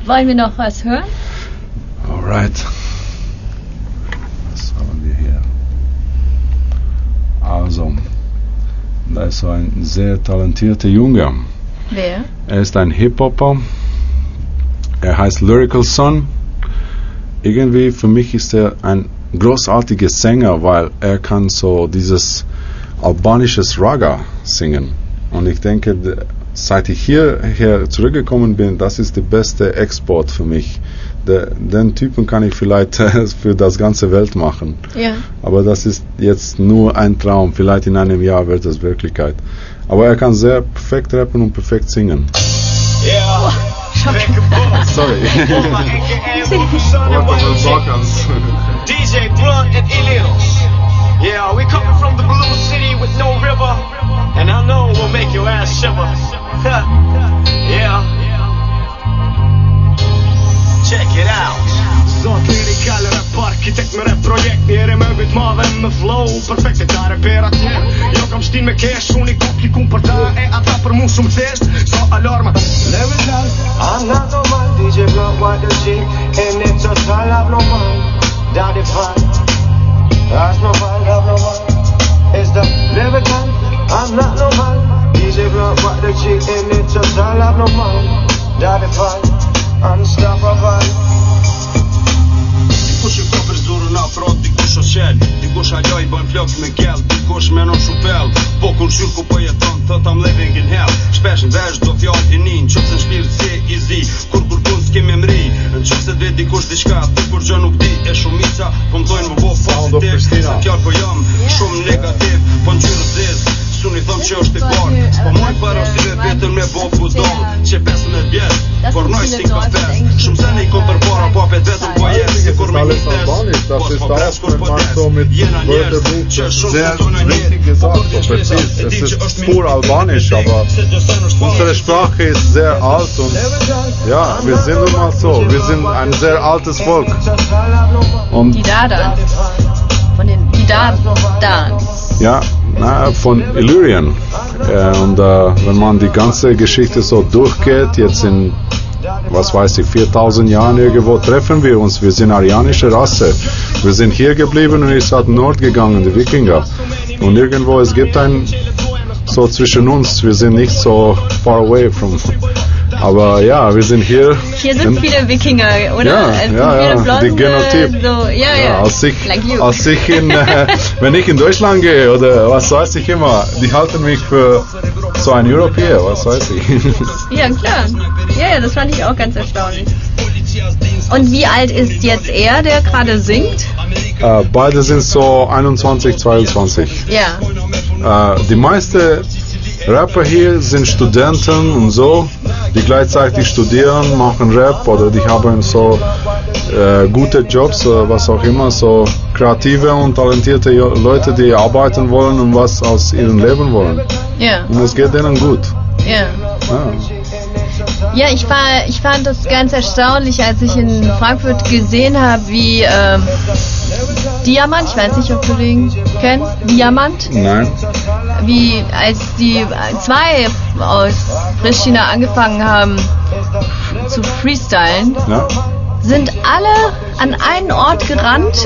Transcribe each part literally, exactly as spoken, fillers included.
Wollen wir noch was hören? Alright. Was haben wir hier? Also, da ist so ein sehr talentierter Junge. Wer? Er ist ein Hip-Hopper. Er heißt Lyrical Son. Irgendwie für mich ist er ein großartiger Sänger, weil er kann so dieses albanisches Raga singen. Und ich denke, seit ich hierher zurückgekommen bin, das ist der beste Export für mich. De, den Typen kann ich vielleicht für das ganze Welt machen. Ja. Aber das ist jetzt nur ein Traum. Vielleicht in einem Jahr wird das Wirklichkeit. Aber er kann sehr perfekt rappen und perfekt singen. Yeah. Sorry. D J Blunt and Illinos. Yeah, we coming from the blue city with no river, and I know we'll make your ass shiver. Yeah. Check it out. Sånt lirikal rap-arkitekt med rap-projekt. Nere med mitt maven med flow. Perfekt, det där är berat. Jag kom stil med cash. Hon är kock, komparta. Är att rapper mot som test. Så alarma. Level I'm not normal. D J Blunt, what the G. And it's a style abnormal. Daddy fine. That's normal, abnormal. It's the level I'm not normal. D J Blunt, what the G. And it's a style abnormal. Daddy fine. Unstoppable. Dikush i kopër zurën afrot, dikush o qel. Dikush ajo i bën flok me kell. Dikush menon shupel. Po kur shur ku po jeton, thot I'm living in hell. Shpesh në vesh do fjall i nin. Qofse në shpirt si i zi. Kur kur kun s'kemi mri. Në qofse dhe dikush diçka, të kur gjë nuk di. E shumica, po mdojnë më bo pozitiv. Se fjall po jam, shumë negativ. Po në gjyrë zez, suni thëm që është i barë. Po moj para si me vetën me bo budon. Që pesën e bjerë, por noj si ka pes. Shumë se ne i kom për para, po apet vetëm po jetë. Si kur me një tes, po s'po pres kur po des. Jena njerës, që shumë të të në njeri. Po kur të qlesa, e di që është pur albanisch, aber unsere Sprache ist sehr alt und ja, wir sind nun mal so, wir sind ein sehr altes Volk. Und Die Dadans. Von den die Dadans. ja, na, von Illyrien. Äh, und äh, wenn man die ganze Geschichte so durchgeht, jetzt in, was weiß ich, viertausend Jahren irgendwo treffen wir uns. Wir sind arianische Rasse. Wir sind hier geblieben und ist halt Nord gegangen, die Wikinger. Und irgendwo, es gibt ein, so zwischen uns, wir sind nicht so far away from. Aber ja, wir sind hier. Hier sind viele Wikinger, oder? Ja, Es sind ja, viele ja, Blonde, die Genotyp. So, ja, ja. Ja, als ich, Like you. als ich in, äh, wenn ich in Deutschland gehe oder was weiß ich immer, die halten mich für so ein Europäer, was weiß ich. Ja, klar. Ja, ja, das fand ich auch ganz erstaunlich. Und wie alt ist jetzt er, der gerade singt? Äh, beide sind so einundzwanzig, zweiundzwanzig. Ja. Äh, die meisten Rapper hier sind Studenten und so, die gleichzeitig studieren, machen Rap oder die haben so äh, gute Jobs, äh, was auch immer, so kreative und talentierte Jo- Leute, die arbeiten wollen und was aus ihrem Leben wollen. Ja. Und es geht denen gut. Ja. Ja. Ja, ich war, ich fand das ganz erstaunlich, als ich in Frankfurt gesehen habe, wie ähm, Diamant, ich weiß nicht, ob du den kennst, Diamant, Nein. wie als die zwei aus Pristina angefangen haben zu freestylen, Ja. sind alle an einen Ort gerannt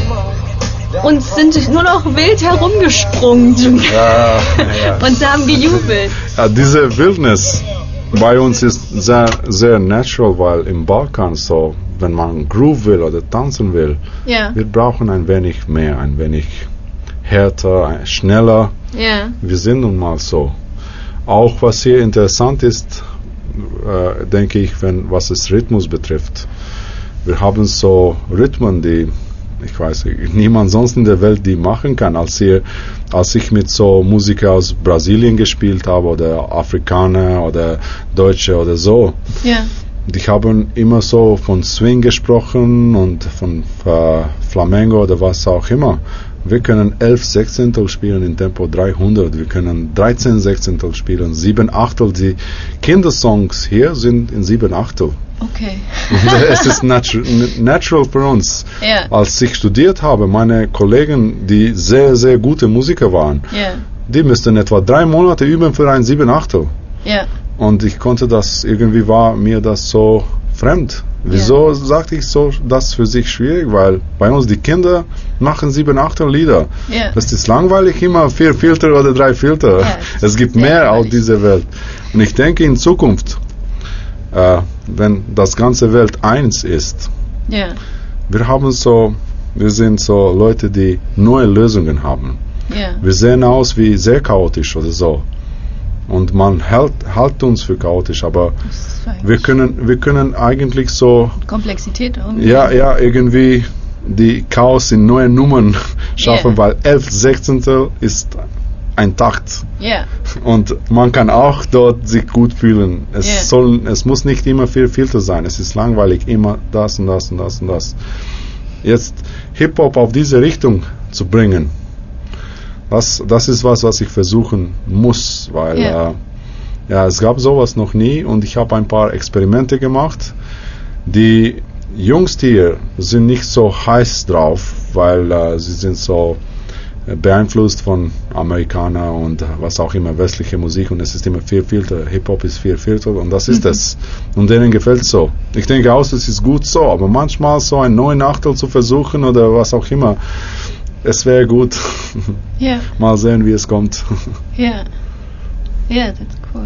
und sind nur noch wild herumgesprungen Ja, ja. und haben gejubelt. Ja, diese Wildnis bei uns ist sehr, sehr natural, weil im Balkan so, wenn man Groove will oder tanzen will, Ja, wir brauchen ein wenig mehr, ein wenig härter, ein- schneller. ja, Wir sind nun mal so. Auch was hier interessant ist, äh, denke ich, wenn, was es Rhythmus betrifft. Wir haben so Rhythmen, die, ich weiß nicht, niemand sonst in der Welt die machen kann. Als, hier, als ich mit so Musiker aus Brasilien gespielt habe oder Afrikaner oder Deutsche oder so, ja, die haben immer so von Swing gesprochen und von äh, Flamengo oder was auch immer. Wir können elf Sechzehntel spielen in Tempo dreihundert, wir können dreizehn Sechzehntel spielen, sieben Achtel. Die Kindersongs hier sind in sieben Achtel. okay. Es ist natu- natural für uns. Ja, Als ich studiert habe, meine Kollegen, die sehr, sehr gute Musiker waren, ja, die müssten etwa drei Monate üben für ein sieben Achtel. ja, Und ich konnte das, irgendwie war mir das so fremd. Wieso yeah. sagte ich so, das für sich schwierig? Weil bei uns die Kinder machen sieben, acht Lieder. Yeah. Das ist langweilig, immer vier Filter oder drei Filter. Yeah, es gibt mehr auf dieser Welt. Und ich denke in Zukunft, äh, wenn das ganze Welt eins ist, yeah. wir haben so, wir sind so Leute, die neue Lösungen haben. Yeah. Wir sehen aus wie sehr chaotisch oder so. Und man hält, hält uns für chaotisch, aber wir können, wir können eigentlich so Komplexität irgendwie. Ja, ja, irgendwie die Chaos in neue Nummern schaffen, yeah. weil elf Sechzehntel ist ein Takt. Yeah. Und man kann auch dort sich gut fühlen. Es yeah. soll, es muss nicht immer viel Filter sein. Es ist langweilig, immer das und das und das und das. Jetzt Hip-Hop auf diese Richtung zu bringen, Das, das ist was, was ich versuchen muss, weil yeah. äh, ja, es gab sowas noch nie und ich habe ein paar Experimente gemacht. Die Jungs hier sind nicht so heiß drauf, weil äh, sie sind so äh, beeinflusst von Amerikanern und äh, was auch immer, westliche Musik und es ist immer vier Filter, Hip-Hop ist vier Filter und das ist es. Und denen gefällt es so. Ich denke auch, es ist gut so, aber manchmal so einen neuen Achtel zu versuchen oder was auch immer, es wäre gut. Yeah. Mal sehen, wie es kommt. Ja, ja, das ist cool.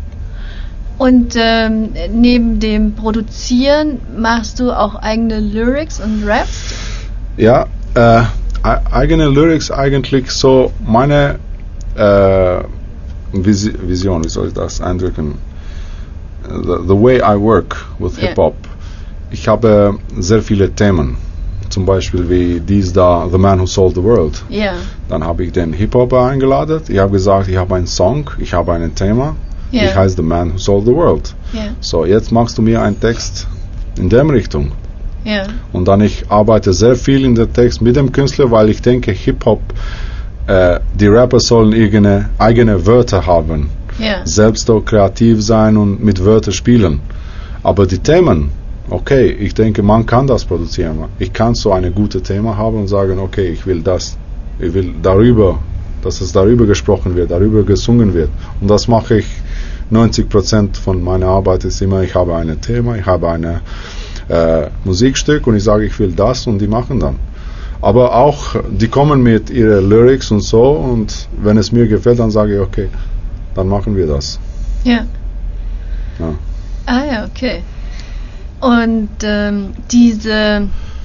Und ähm, neben dem Produzieren machst du auch eigene Lyrics und Raps? Ja, äh, eigene Lyrics eigentlich so meine äh, Vis- Vision, wie soll ich das eindrücken? The, the way I work with Yeah. Hip-Hop. Ich habe sehr viele Themen. Zum Beispiel wie dies da, The Man Who Sold the World. Ja. Dann habe ich den Hip-Hopper eingeladen. Ich habe gesagt, ich habe einen Song, ich habe ein Thema. Ja. Ich heiße The Man Who Sold the World. Ja. So, jetzt machst du mir einen Text in der Richtung. Ja. Und dann ich arbeite sehr viel in der Text mit dem Künstler, weil ich denke, Hip-Hop, äh, die Rapper sollen eigene, eigene Wörter haben. Ja. Selbst auch kreativ sein und mit Wörtern spielen. Aber die Themen, okay, ich denke, man kann das produzieren. Ich kann so eine gute Thema haben und sagen, okay, ich will das, ich will darüber, dass es darüber gesprochen wird, darüber gesungen wird. Und das mache ich, neunzig Prozent von meiner Arbeit ist immer, ich habe ein Thema, ich habe ein äh, Musikstück und ich sage, ich will das und die machen dann. Aber auch, die kommen mit ihren Lyrics und so und wenn es mir gefällt, dann sage ich, okay, dann machen wir das. Ja. Ja. Ah ja, okay. Und ähm, diese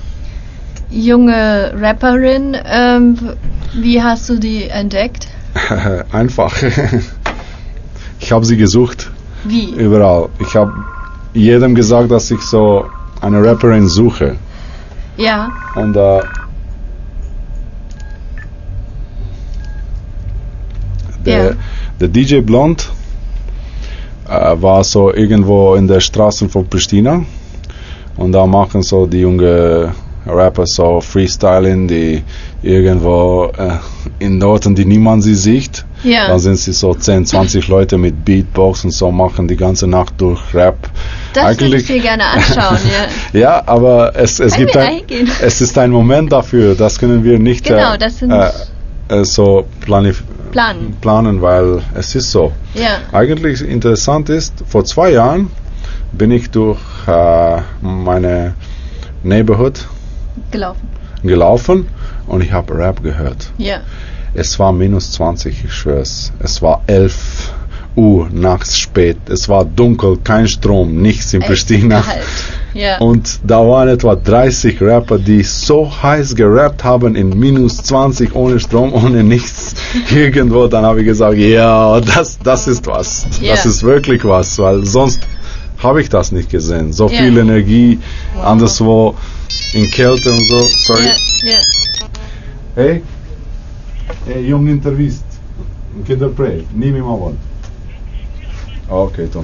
junge Rapperin, ähm, wie hast du die entdeckt? Einfach. Ich habe sie gesucht. Wie? Überall. Ich habe jedem gesagt, dass ich so eine Rapperin suche. Ja. Und äh, der, Ja. der D J Blond äh, war so irgendwo in der Straße von Pristina. Und da machen so die junge Rapper so Freestyling, die irgendwo äh, in Orten, die niemand sie sieht. Ja. Da sind sie so zehn, zwanzig Leute mit Beatbox und so, machen die ganze Nacht durch Rap. Das würde ich dir gerne anschauen, ja. Ja, aber es, es, Können gibt wir ein, da hingehen? es ist ein Moment dafür, das können wir nicht Genau, äh, das sind äh, äh, so planif- Planen. planen, weil es ist so. Ja. Eigentlich interessant ist, vor zwei Jahren bin ich durch äh, meine Neighborhood Gelaufen. gelaufen und ich habe Rap gehört. Ja. Es war minus zwanzig, ich schwör's. Es war elf Uhr nachts spät. Es war dunkel, kein Strom, nichts in Echt Pristina. kalt. Ja. Und da waren etwa dreißig Rapper, die so heiß gerappt haben in minus zwanzig, ohne Strom, ohne nichts. Irgendwo, dann habe ich gesagt, ja, das, das ist was. Ja. Das ist wirklich was, weil sonst habe ich das nicht gesehen. So Ja. viel Energie, Wow. anderswo in Kälte und so. Sorry. Ja, ja. Hey, hey, jong intervist. Kinderpray, nimm ihm mal. Okay, Tom.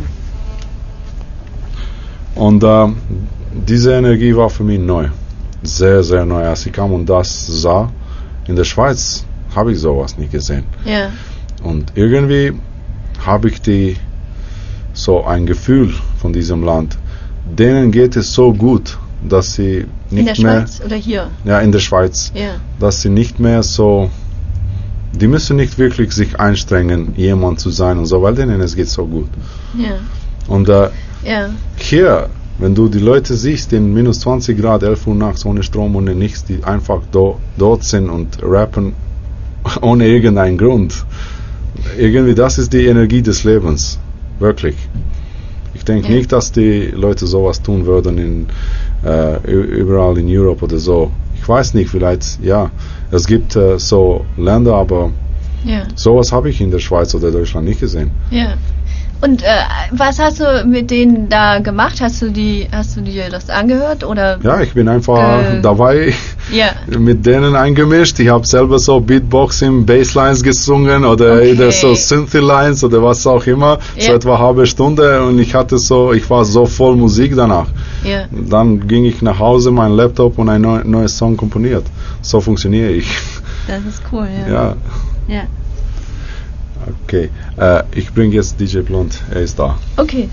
Und äh, diese Energie war für mich neu. Sehr, sehr neu. Als ich kam und das sah, in der Schweiz habe ich sowas nicht gesehen. Ja. Und irgendwie habe ich die so ein Gefühl von diesem Land. Denen geht es so gut, dass sie nicht In der mehr, Schweiz oder hier? ja, in der Schweiz, Ja. dass sie nicht mehr so, die müssen nicht wirklich sich anstrengen, jemand zu sein und so, weil denen es geht so gut. Ja. Und äh, Ja. hier, Wenn du die Leute siehst in minus zwanzig Grad, elf Uhr nachts ohne Strom, ohne nichts, die einfach do, dort sind und rappen ohne irgendeinen Grund. Irgendwie, das ist die Energie des Lebens. Wirklich. Ich denke Ja. nicht, dass die Leute sowas tun würden in, äh, überall in Europa oder so. Ich weiß nicht, vielleicht, ja, es gibt äh, so Länder, aber Ja. sowas habe ich in der Schweiz oder Deutschland nicht gesehen. Ja. Und äh, was hast du mit denen da gemacht? Hast du die, hast du dir das angehört oder? Ja, ich bin einfach Äh, dabei Ja. mit denen eingemischt. Ich habe selber so Beatboxing, Basslines gesungen oder Okay. oder so Synthy-Lines oder was auch immer. So Ja. etwa eine halbe Stunde und ich hatte so, ich war so voll Musik danach. Ja. Dann ging ich nach Hause, mein Laptop und ein neu, neues Song komponiert. So funktioniere ich. Das ist cool, ja. Ja, Ja. okay. Äh, ich bringe jetzt D J Blond, er ist da. Okay.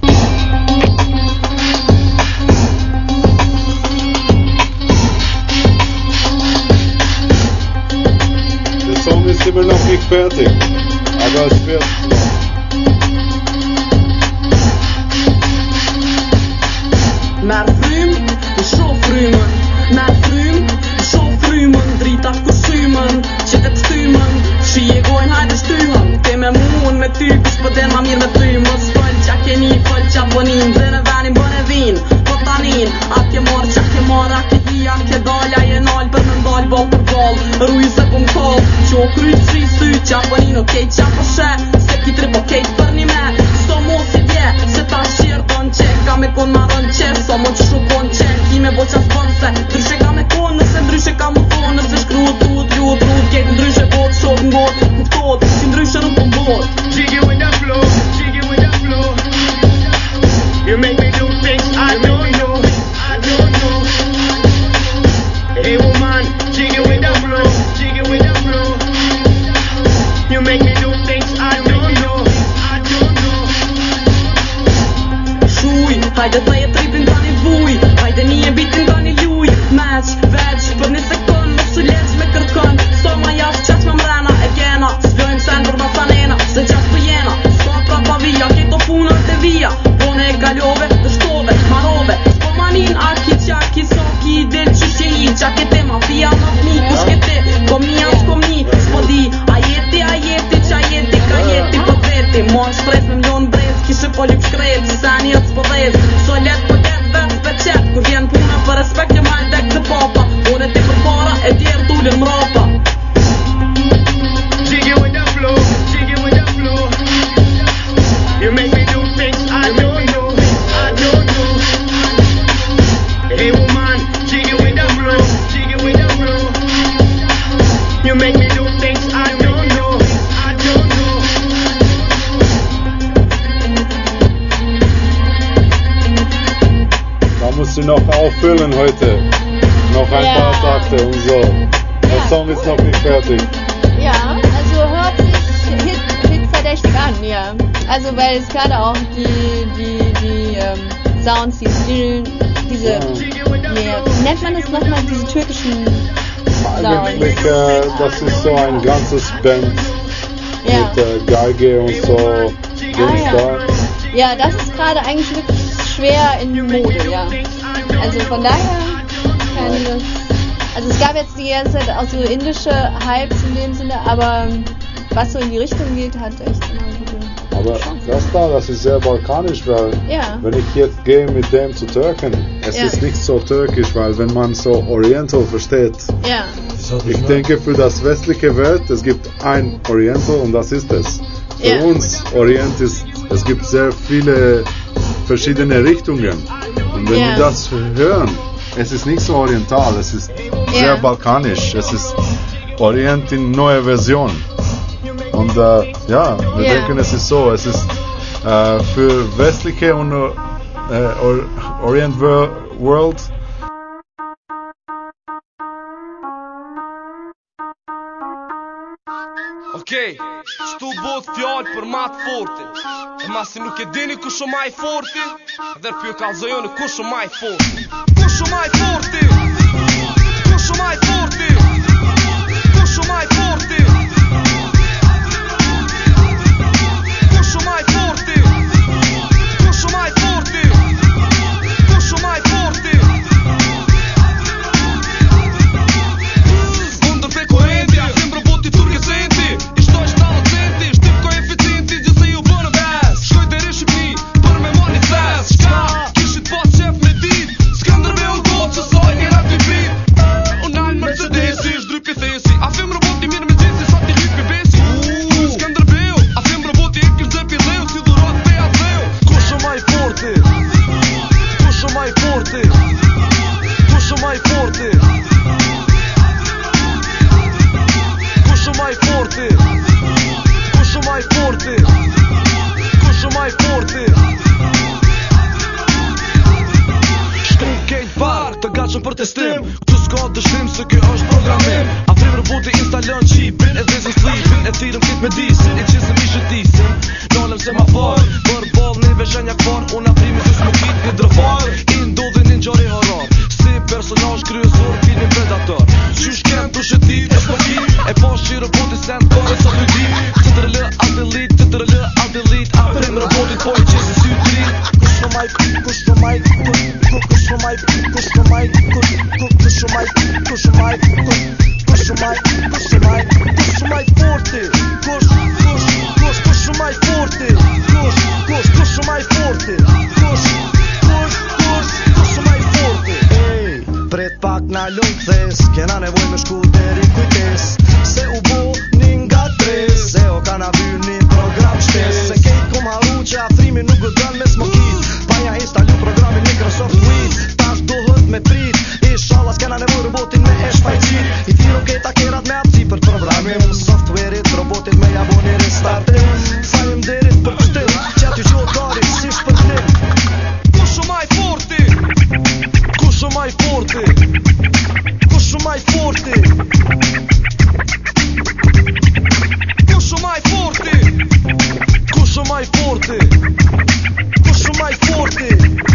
Der Song ist immer noch nicht fertig, aber es wird. Mer frym, du shoh frymen. Mer frym, du shoh frymen. Drita kostymen, kittet stymen. Shie gojn hajde stymen. Det med mon med typisk på den man mir med frymos. Följa keni, följa bonin. Dene vänin bone vin, botanin. Att jag mor, tjack jag mor, att jag hi, att jag dal. Jag är nal, per men dal, bal per bal. Ruise på kol, tjo kryt, fri, styr, tjapanin. Okej, tjapa shä, seki trip, okej, för ni med. Som oss i det, sätta kir, don checka me kon maron chef. Som on shu kon check, i me boqa sponse. Dryshe ka me kon, nëse ndryshe ka mu ton. Nëse shkru, trut, ju, trut, kejt ndryshe bot, shok ngot, kuptot. Si ndryshe nuk pëm bot. Jiggy with that flow, jiggy with that flow. You make me do things I don't know, I don't know. Hey woman, jiggy with that flow, jiggy with that flow. You make me do things I don't know, I don't know. Shuj, hajde të jetë tripin tani vuj. Hajde një bitin tani luj. Meq, veç, për një sekund më su leq me kërkon. So ma jash qaq me mrena e kena. S'vjojmë sen për masanena, se qaq për jena. S'ka prapa vija, keto punën të vija. Pone e kalove, të shtove, marove. S'po manin aki qaki, so ki del qyshe i. Qak e te mafia më fmi, kush ke te. Kom një as kom një, s'po di. A jeti, a jeti, qa jeti, ka jeti për veti. Mon shpres me mlon brez, kishe po lyp shkret. Sani atë s'po dhez, so let për ket vet për qep. Kur vjen puna për respekt që mal dek të papa. Une ti për para, e tjerë tullin mrapa. Jiggy with that flow, jiggy with that flow. You make me do things I don't know, I don't know. Hey woman, jiggy with that flow, jiggy with that flow. You make me do things I don't know, I don't know. Da musst du noch auffüllen heute. Noch ein Ja. paar Takte und so. Der Ja. Song ist noch nicht fertig. Ja, also hört sich Hit, Hit verdächtig an, ja. Also weil es gerade auch die, die, die ähm, Sounds, die Stillen, diese, Ja. ja, wie nennt man das nochmal, diese türkischen Sounds? Eigentlich, äh, das ist so ein ganzes Band Ja. mit äh, Geige und so. Dings Ah, ja. da. Ja, das ist gerade eigentlich wirklich schwer in Mode, ja. Also von daher kann das. Also es gab jetzt die ganze Zeit auch so indische Hypes in dem Sinne, aber was so in die Richtung geht, hat echt immer gute. Aber das da, das ist sehr balkanisch, weil Ja. wenn ich jetzt gehe mit dem zu Türken, es Ja. ist nicht so türkisch, weil wenn man so Oriental versteht, Ja. ich denke für das westliche Welt, es gibt ein Oriental und das ist es. Für Ja. uns Orient ist, es gibt sehr viele verschiedene Richtungen. Und wenn Ja. wir das hören, es ist nicht so oriental, es ist sehr Ja. balkanisch, es ist Orient in neue Version. Und äh, ja, wir Ja. denken, es ist so, es ist äh, für westliche und äh, Or- Orient Wo- World. Okej, shtu bot fjallë për ma të fortin. E masi nuk e dini kush o ma i forti, dhe pjo kalzojoni kush o ma i forti. Kush o ma i forti? Kush o ma i forti? Kush o ma i forti? Kush o ma i forti? Kush o ma i forti? forti? Kush o maj forti? Kush o maj forti? Kush o maj forti? Kush o maj forti? Shkru kejt barë të gatshëm për testim. Këtu s'ka dështim se kjo është programim. Afrim roboti instalon qipin, e dhezën slipin, e thirëm kit me disin, e qisëm ishë disin. Nalëm se ma farë, për ball një veshenja këfar, unë afrimi të smukit një drëfar. I ndodhin një njëri harar, si personazh kryesor filmin Predator. Qysh kem të shëtit e s'pëkim, e pas që roboti sen kore sa të dim. Të të rëllë atelit, të të rëllë atelit, afrim robotit po i qesë sy të rin. Kush në maj, kush në maj, kush në maj, kush në maj, kush në maj, kush në maj, kush në maj, kush në maj, kush në maj forti, kush, kush, kush, kush në maj forti, kush, kush, kush në maj forti, kush, kush, kush, kush në maj forti. Ej, prit pak na lung thes, kena nevoj me shku deri kujtes, se u bo një nga tres, se o ka na vyr një program shtes, se kejt kom haru që afrimi nuk gëdën me smokit, pa ja instalu programin Microsoft Wii, tash dohët me prit, inshallah s'kena nevoj robotin me e shfajqit, i thiro kejt akerat me apsi për programim, software-it, robotit me jaboni restartim, falim derit për kështim, që aty qo darit si shpërtim. Kush o maj forti? Kush o maj forti? Kush o maj forti? Kush o maj forti? Kush o maj forti? Kush o maj forti?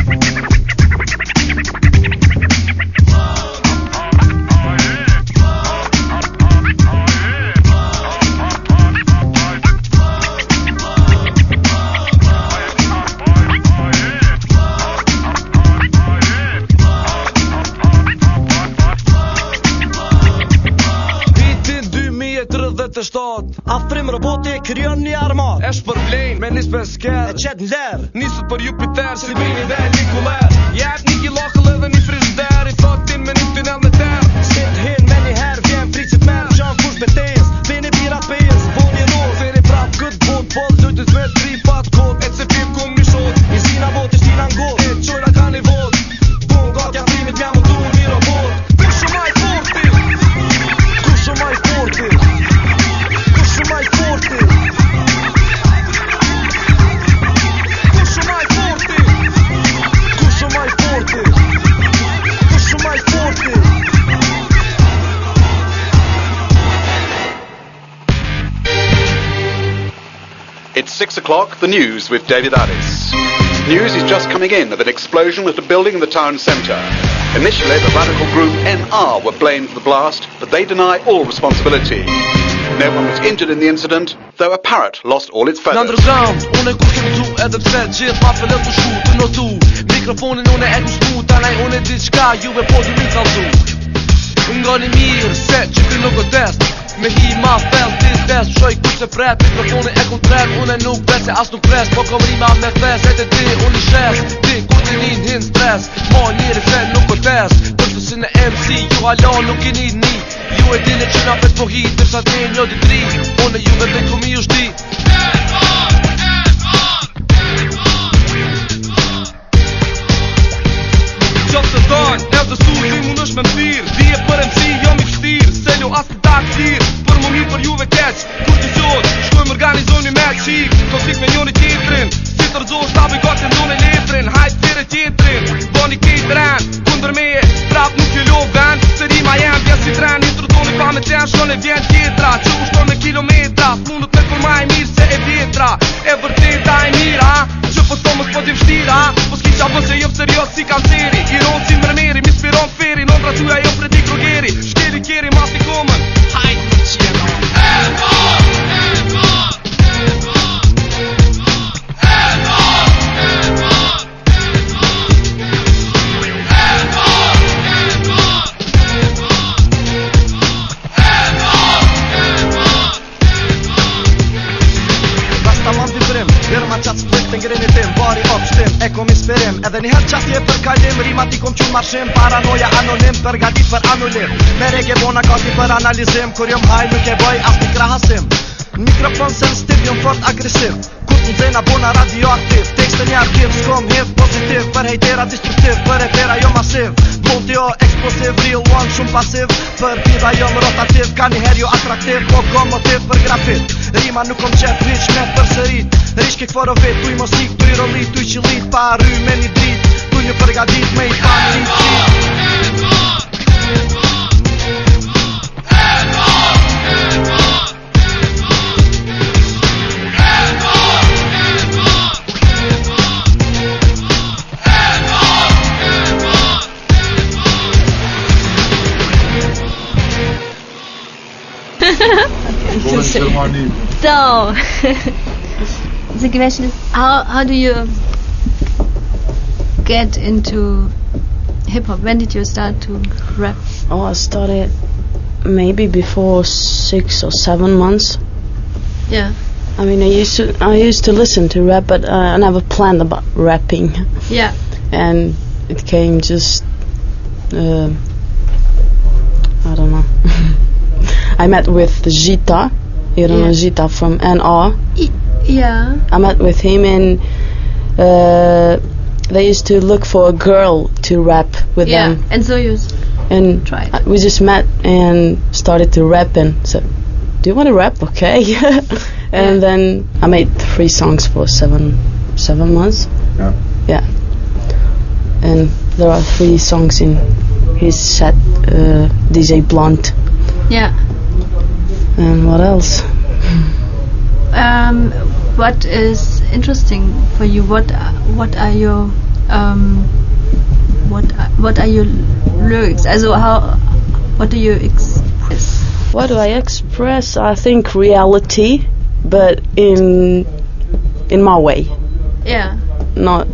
Afrim roboti e kryon një armat, e shpërblen me nis për skel, e qet n'ler, nisët për Jupiter, si bini dhe Nikoler. Jep një kilakëll edhe një frigider, i thotin me një tunel me ter. s'ket hin me një her, vjen fricit merë, gjan kush betez, vini pirat pez, bo një rol, vini prap këtë bot, pol lujtës me tri pat kod, e se pim kum një shot, i zina bot, i shtina ngot, e qojna ka një vot, bon gati afrimit mja më du një robot. Kush o maj forti? Kush o maj forti? Kush o maj forti? Kush o maj forti? Kush o maj forti? Kush o maj forti? It's six o'clock, the news with David Addis. News is just coming in of an explosion at a building in the town centre. Initially, the radical group N R were blamed for the blast, but they deny all responsibility. No one was injured in the incident, though a parrot lost all its Në feathers. underground, unë e kur kem tu edhe pse gjithë ma fillet të shku të notu. Mikrofonin unë e ku shku, tanaj unë e diçka, ju e po të një kalzu. Nga një mirë, se që ty nuk o test, me hi ma fell t'i test, shoj ku se pret, mikrofonin e ku tret, unë e nuk bet se as nuk pres, po kom rima me fes, e të ti unë i shes, ti ku t'i njën hin stres, ma njëri fe nuk o test, përstu si në M C, ju halon nuk i një një, ju e dine që na pet po hi, tërsa ti një di tri, unë e ju vetë ku mi u shti. Qofë se dojnë, e të su, ti mund është me mësirë, dhije për M C, jo mi kështirë, se lo as të takë tirë, për më mi për juve keq, kur t'i qodë, shkojmë organizojnë një me qik, kosik me njoni tjetrin, si të rëzohë shtabi gati ndone letrin, hajt tjere tjetrin, boni kejt ren, kundër meje, prap nuk ju lo ven, se rima jem vjen si tren, introdoni pa me ten, shkone vjen tjetra, që u shkon me kilometra, mundët me kur ma e mirë se e vjetra, e vërteta e mira, që po stomës po t'im shtira, po s'ki qa vë se jëmë serios si kanceri, i ronë si mërmeri, mi spiron feri, non ratuja jo Fredi Krugeri, shkeri kjeri mas t'i komën, hajt në qjena. Eva, Eva, Eva, Eva, Eva, Firma qatë split të ngrini tim, bari op shtim, e kom inspirim, edhe njëherë qasje për kalim, rimat i kom qunë marshim, paranoja anonim, përgatit për anulim, me rege bona kaki për analizim, kur jom haj nuk e boj as një krahasim. Mikrofon sen studion fort aggressiv. Kutten zena bona radioaktiv. Texten i arkiv, skom helt positiv. För hejtera destruktiv, för repera jag massiv. Mot jag explosiv, real one som passiv. För vida jag rotativ, kan ni här jag attraktiv. Och kom motiv för grafit. Rima nu kom kärt, rich med förserit. Rishke kvar och vet, du i musik, du i rolit, du i chilit. Paru men i drit, du nu förgadit mig, fan i So, the question is, how how do you get into hip hop? When did you start to rap? Oh, I started maybe before six or seven months. Yeah. I mean, I used to I used to listen to rap, but uh, I never planned about rapping. Yeah. And it came just, uh, I don't know. I met with Gita, you don't Yeah. know Gita from N R. I, yeah. I met with him and uh, they used to look for a girl to rap with Yeah. them. And so you. s- And Tried. I- we just met and started to rap and said, do you want to rap? Okay. And Yeah. then I made three songs for seven seven months. Yeah. Yeah. And there are three songs in his set, uh, D J Blunt. Yeah. And what else? Um, what is interesting for you? What are- what are your um, what are, what are your lyrics? Also how what do you express? What do I express? I think reality, but in in my way. Yeah. Not,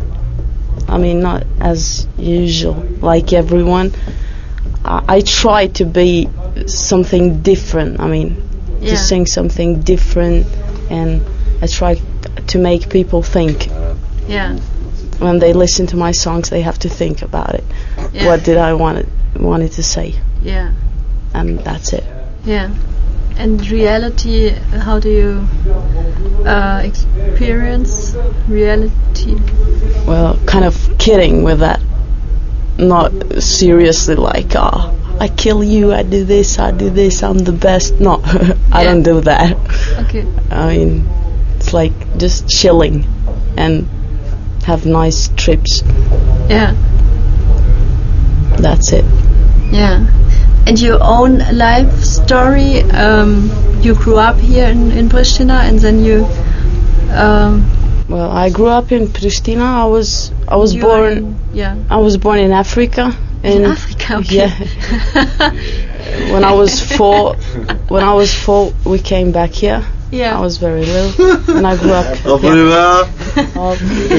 I mean, not as usual, like everyone. I, I try to be something different. I mean, Yeah. to sing something different, and I try to make people think. Yeah. When they listen to my songs, they have to think about it. Yeah. What did I want it, wanted to say? Yeah. And that's it. Yeah. And reality, how do you uh, experience reality? Well, kind of kidding with that. Not seriously like, oh, I kill you, I do this, I do this, I'm the best. No, I Yeah. don't do that. Okay. I mean, it's like just chilling and have nice trips. Yeah. That's it. Yeah. And your own life story, um, you grew up here in, in Pristina and then you um, Well, I grew up in Pristina. I was I was you born in- yeah. I was born in Africa. In Africa, okay. Yeah. When I was four, when I was four, we came back here. Yeah. I was very little, and I grew up. Varför är du här? Oh.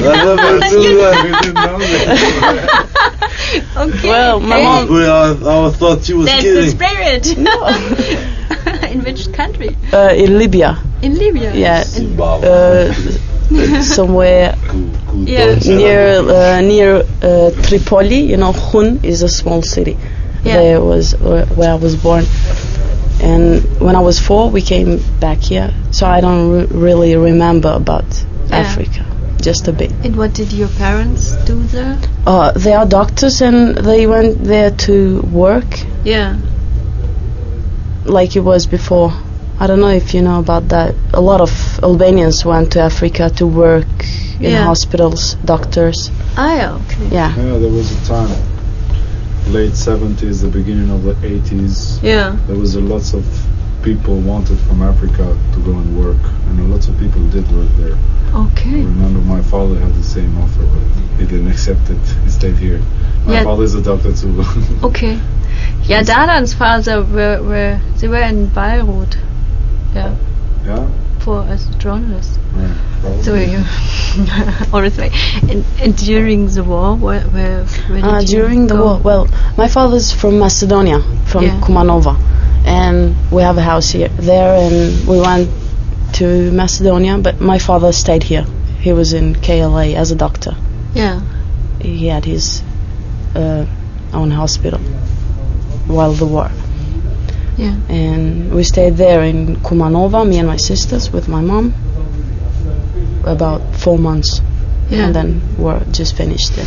Okay. Well, my Hey, mom- I, I thought you was That's the kidding. spirit. In which country? Uh, in Libya, In Libya. yeah, Zimbabwe. uh, somewhere Yeah. near uh, near uh, Tripoli. You know, Khun is a small city. Yeah. There was uh, where I was born. And when I was four, we came back here. So I don't re- really remember about Yeah. Africa, just a bit. And what did your parents do there? Uh, they are doctors, and they went there to work, Yeah. like it was before. I don't know if you know about that. A lot of Albanians went to Africa to work in Yeah. hospitals, doctors. Ah, yeah, okay. Yeah. Yeah, there was a time, late seventies, the beginning of the eighties. Yeah. There was a lots of people wanted from Africa to go and work, and a lot of people did work there. I Okay. remember my father had the same offer, but he didn't accept it. He stayed here. My Yeah. father is a doctor too. Okay. Yeah, Dadan's father were, were they were in Beirut. Yeah. yeah? For as a journalist. Yeah, probably. So you honestly, and, and during the war, where where, where did Uh, you during the go? war, well, my father's from Macedonia, from Yeah. Kumanova, and we have a house here there, and we went to Macedonia, but my father stayed here. He was in K L A as a doctor. Yeah. He had his uh, own hospital while the war. Yeah. And we stayed there in Kumanova, me and my sisters, with my mom, about four months. Yeah. And then we're just finished then.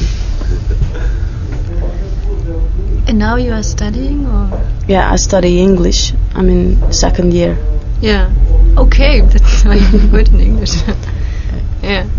And now you are studying, or? Yeah, I study English. I'm in second year. Yeah. Okay, that's why you're good in English. Yeah.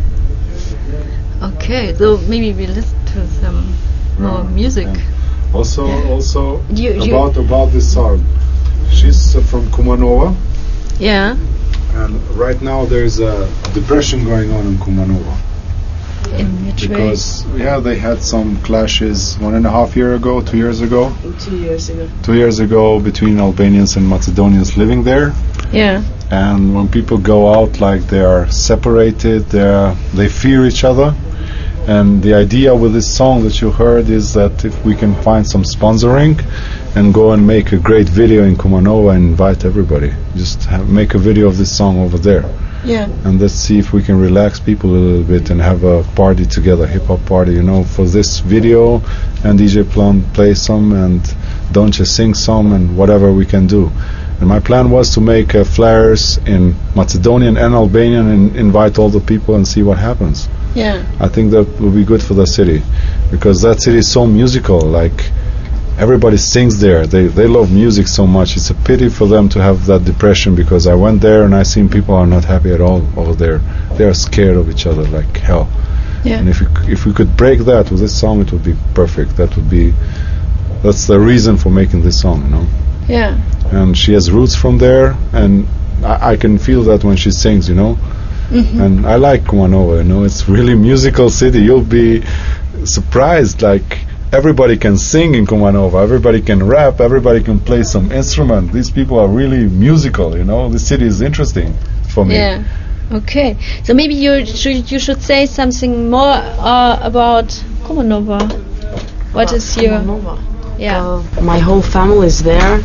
Okay, so maybe we listen to some more music. Also, also You- you- about about this song. She's uh, from Kumanova, Yeah. and right now there's a depression going on in Kumanova In which way? because yeah, they had some clashes one and a half year ago, two years ago, Two years ago. two years ago between Albanians and Macedonians living there. Yeah. And when people go out, like they are separated, they are, they fear each other. And the idea with this song that you heard is that if we can find some sponsoring and go and make a great video in Kumanova and invite everybody, just have, make a video of this song over there, Yeah. and let's see if we can relax people a little bit and have a party together, hip hop party, you know, for this video, and D J Plum play some and Donche sing some and whatever we can do. And my plan was to make uh, flyers in Macedonian and Albanian and invite all the people and see what happens. Yeah. I think that will be good for the city, because that city is so musical. Like everybody sings there. They they love music so much. It's a pity for them to have that depression, because I went there and I seen people are not happy at all over there. They are scared of each other like hell. Yeah. And if we, c- if we could break that with this song, it would be perfect. That would be that's the reason for making this song, you know. Yeah. And she has roots from there, and I, I can feel that when she sings, you know. Mhm. And I like Kumanova, you know, it's really musical city. You'll be surprised, like everybody can sing in Kumanova, everybody can rap, everybody can play some instrument. These people are really musical, you know. The city is interesting for me. Yeah. Okay. So maybe you should you should say something more uh, about Kumanova. What is your? Yeah. Uh, my whole family is there,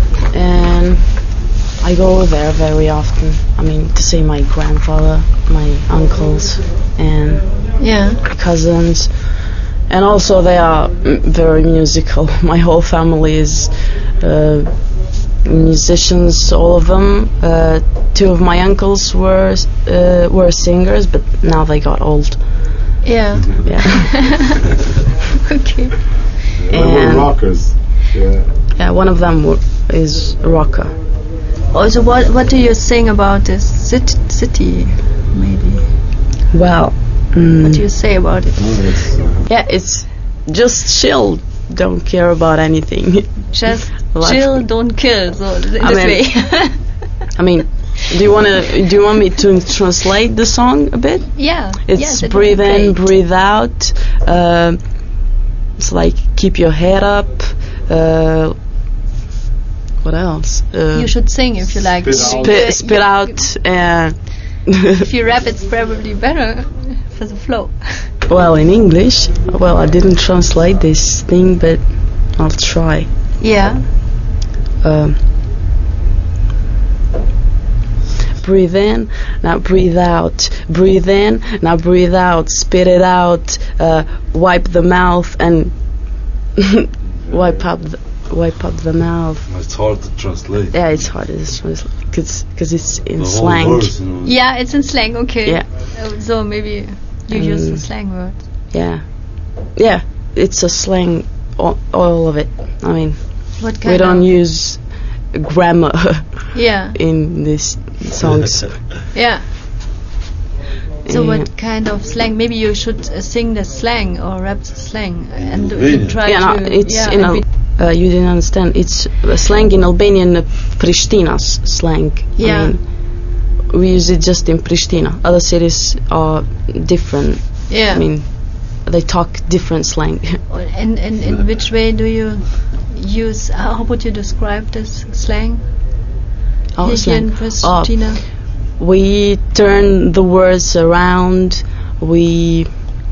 and I go there very often. I mean, to see my grandfather, my uncles, and Yeah. cousins, and also they are mm, very musical. My whole family is uh, musicians, all of them. Uh, two of my uncles were uh, were singers, but now they got old. Yeah. Yeah. Okay. They were And- rockers. Yeah. Yeah, one of them w- is a rocker. Also, what what do you think about this cit- city? Maybe. Well, mm, What do you say about it? No, it's, uh, yeah, it's just chill. Don't care about anything. Just Life- chill, don't kill. So th- I this mean- way. I mean, do you wanna? Do you want me to translate the song a bit? Yeah. It's yes, it would breathe be in, great. breathe out. Uh, it's like keep your head up. Uh, what else? Uh, You should sing if you like. Spit out. spit, spit out. And If you rap, it's probably better for the flow. well, in English. Well, I didn't translate this thing, but I'll try. Yeah. Um, breathe in, now breathe out. Breathe in, now breathe out. Spit it out. Uh, wipe the mouth and wipe up, the, wipe up the mouth. It's hard to translate. Yeah, it's hard to translate because it's in The whole slang. verse, you know. Yeah, it's in slang. Okay. Yeah. Uh, so maybe you use the Um, slang word. Yeah, yeah, it's a slang. All, all of it. I mean, What kind we don't of? use grammar Yeah. in these songs. Yeah. So Yeah. what kind of slang? Maybe you should uh, sing the slang or rap the slang and uh, Albanian. try Yeah, no, to. it's yeah, in and Al- be- uh, you didn't understand. It's a slang in Albanian, uh, Prishtina's slang. Yeah. I mean, we use it just in Pristina. Other cities are different. yeah. I mean, they talk different slang. and, and in which way do you use? How would you describe this slang? Our Here slang. in Oh, Pristina. we turn the words around. We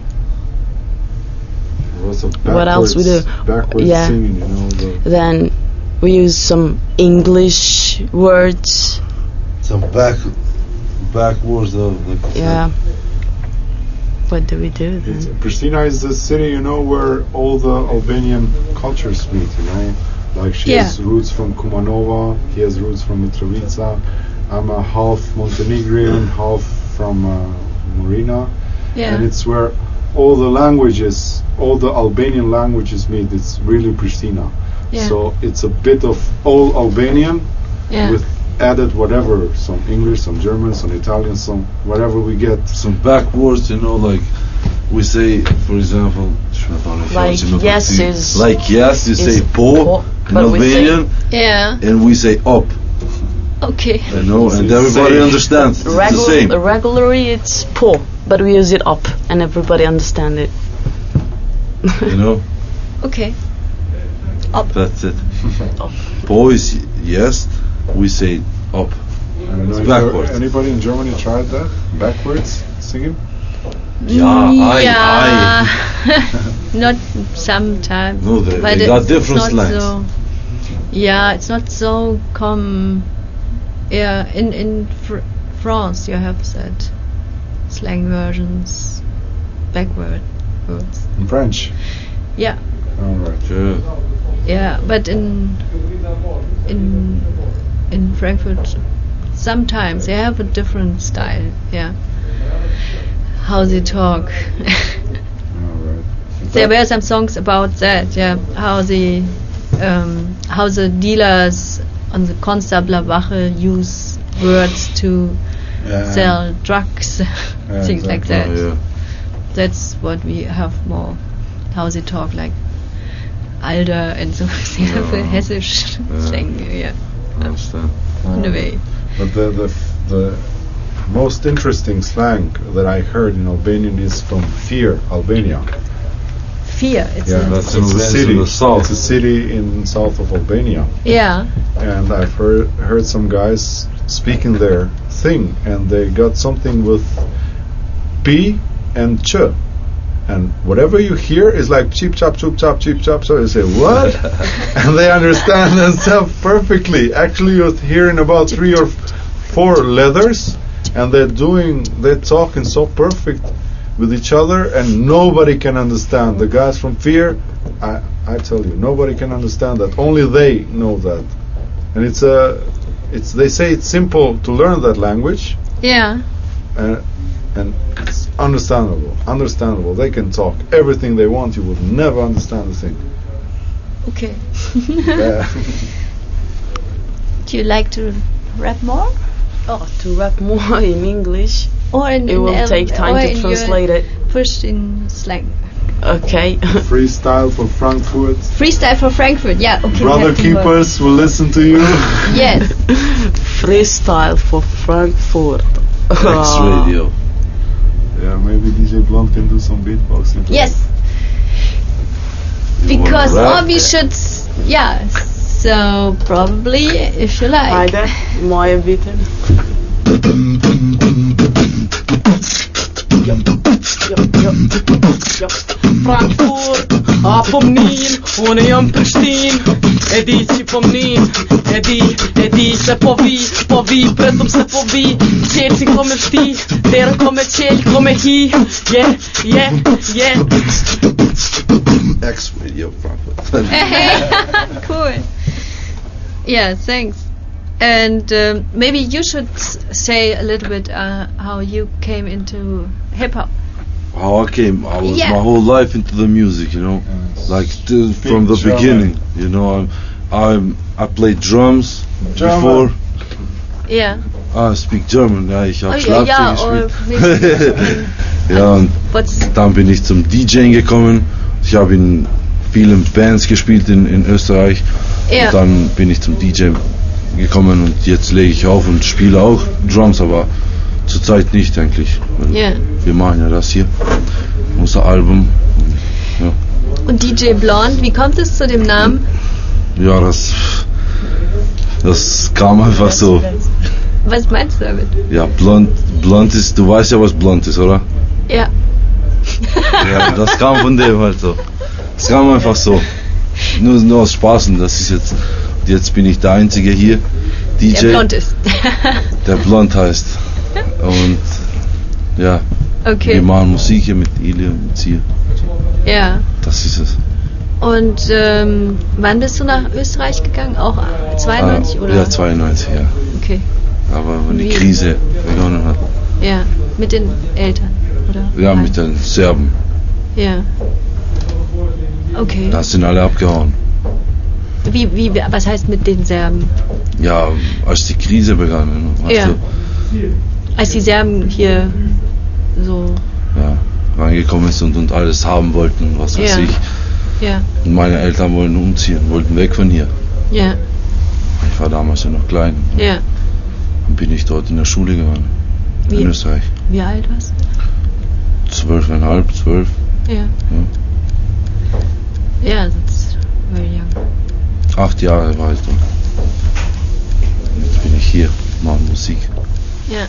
also What else we do? backwards- Backwards Yeah. singing, you know. The, then we use some English words. Some back backwards of like Yeah. What do we do then? It's, Pristina is the city, you know, where all the Albanian cultures meet, you know. Like she Yeah. has roots from Kumanova, he has roots from Mitrovica. I'm a half Montenegrin, half from uh, Marina. Yeah. And it's where all the languages, all the Albanian languages meet. It's really Pristina. Yeah. So it's a bit of all Albanian Yeah. with added whatever, some English, some German, some Italian, some whatever we get. Some backwards, you know, like we say, for example, Like yes is like yes, you is say po po, in but we say- Albanian, Yeah. and we say op, Okay. you know, and It's everybody same. understands. It's the Regular, same. regularly it's po, but we use it up, and everybody understand it. You know, Okay. that's it. Po is yes, we say op. I don't know It's if backwards. there- anybody in Germany tried that? Backwards singing? Yeah, I, yeah. Not sometimes. No, they- but they got it's different not slangs. So, yeah, it's not so common. Yeah, in in fr- France you have that slang versions, backward words. In French? Yeah, All right. Yeah. yeah, but in in in Frankfurt sometimes they have a different style. Yeah, how they talk. All right. There were some songs about that, yeah, how the um, how the dealers on the Konstabler Wache use words to Yeah. sell drugs, Yeah, things like exactly. that. Oh, yeah. That's what we have more. How they talk like Alter and so they have a Yeah. Hessisch Yeah. slang, yeah, I understand. in a way. But the, the the most interesting slang that I heard in Albanian is from Fier, Albania. Fear, it's Yeah, a, That's in it's a the- city. in the south. It's a city in south of Albania, yeah, and I've heard heard some guys speaking their thing, and they got something with P and Ch. And whatever you hear is like cheep chop choop chop cheep chop. So you say what, and they understand themselves perfectly. Actually, you're hearing about three or f- four leathers, and they're doing, they're talking so perfect with each other, and nobody can understand. The guys from Fear, I I tell you, nobody can understand that. Only they know that, and it's a, it's they say it's simple to learn that language. yeah, Uh, and it's understandable. Understandable. They can talk everything they want. You would never understand the thing. okay. Yeah. Do you like to rap more? Oh, to rap more in English, Or in, it in will el- take time or to in your translate it. Pushed in slang. Okay. Freestyle for Frankfurt. Freestyle for Frankfurt, yeah, okay. we Brother have to work. keepers will listen to you. Yes. Freestyle for Frankfurt. X Radio. Yeah, maybe D J Blunt can do some beatboxing. Yes. You wanna Because, rap? or we should, s- yeah, so probably, if you like. Hajde, moje bitin. Frankfurt, a po mnin, unë jam Prishtin. E di si po mnin, e di, e di se po vi, po vi, pretëm se po vi. Qelsin ko me shti, derën ko me qel, ko me hi. Yeah, yeah, yeah. X Radio Frankfurt. Cool. Yeah, thanks. And um, maybe you should s- say a little bit uh, how you came into hip hop. How I came, I was Yeah. my whole life into the music, you know, like still from the German. beginning, you know. I'm, I'm I played drums German. before. Yeah. Ah, I speak German, ja, ich habe Oh, ja, Schlagzeug ja, oder gespielt. Ja, und What's dann bin ich zum DJing gekommen. Ich habe in vielen Bands gespielt in, in Österreich. Ja. Und dann bin ich zum D J gekommen und jetzt lege ich auf und spiele auch Drums, aber zurzeit nicht eigentlich. Weil Ja. Wir machen ja das hier, unser Album. Ja, Und D J Blonde, wie kommt es zu dem Namen? ja das, das kam einfach so. Was meinst du damit? Ja, blond, blond ist, du weißt ja, was blond ist, oder? Ja. Ja, das kam von dem halt so. Es kam einfach so. Nur, nur aus Spaß und das ist jetzt, jetzt bin ich der Einzige hier, D J, Der blond ist. der blond heißt. Und ja, Okay. Wir machen Musik hier mit Ili und mit Zier. Ja. Das ist es. Und ähm, wann bist du nach Österreich gegangen? Auch zweiundneunzig ah, oder? Ja, zweiundneunzig, ja. Okay. Aber wenn die Wie? Krise begonnen hat. Ja, mit den Eltern, oder? Ja, mit den Serben. Ja. Okay. Da sind alle abgehauen. Wie, wie, was heißt mit den Serben? Ja, als die Krise begann. Ja. Du, als die Serben hier so... Ja, reingekommen ist und, und alles haben wollten, was weiß ja. ich. Ja. Und meine Eltern wollten umziehen, wollten weg von hier. Ja. Ich war damals ja noch klein. Ja. Dann bin ich dort in der Schule gegangen. Wie? In Österreich. Wie alt warst du? Zwölfeinhalb, zwölf. Ja. Ja, yeah, that's very young. Acht Jahre war ich dort. Jetzt bin ich hier, mache Musik. Ja.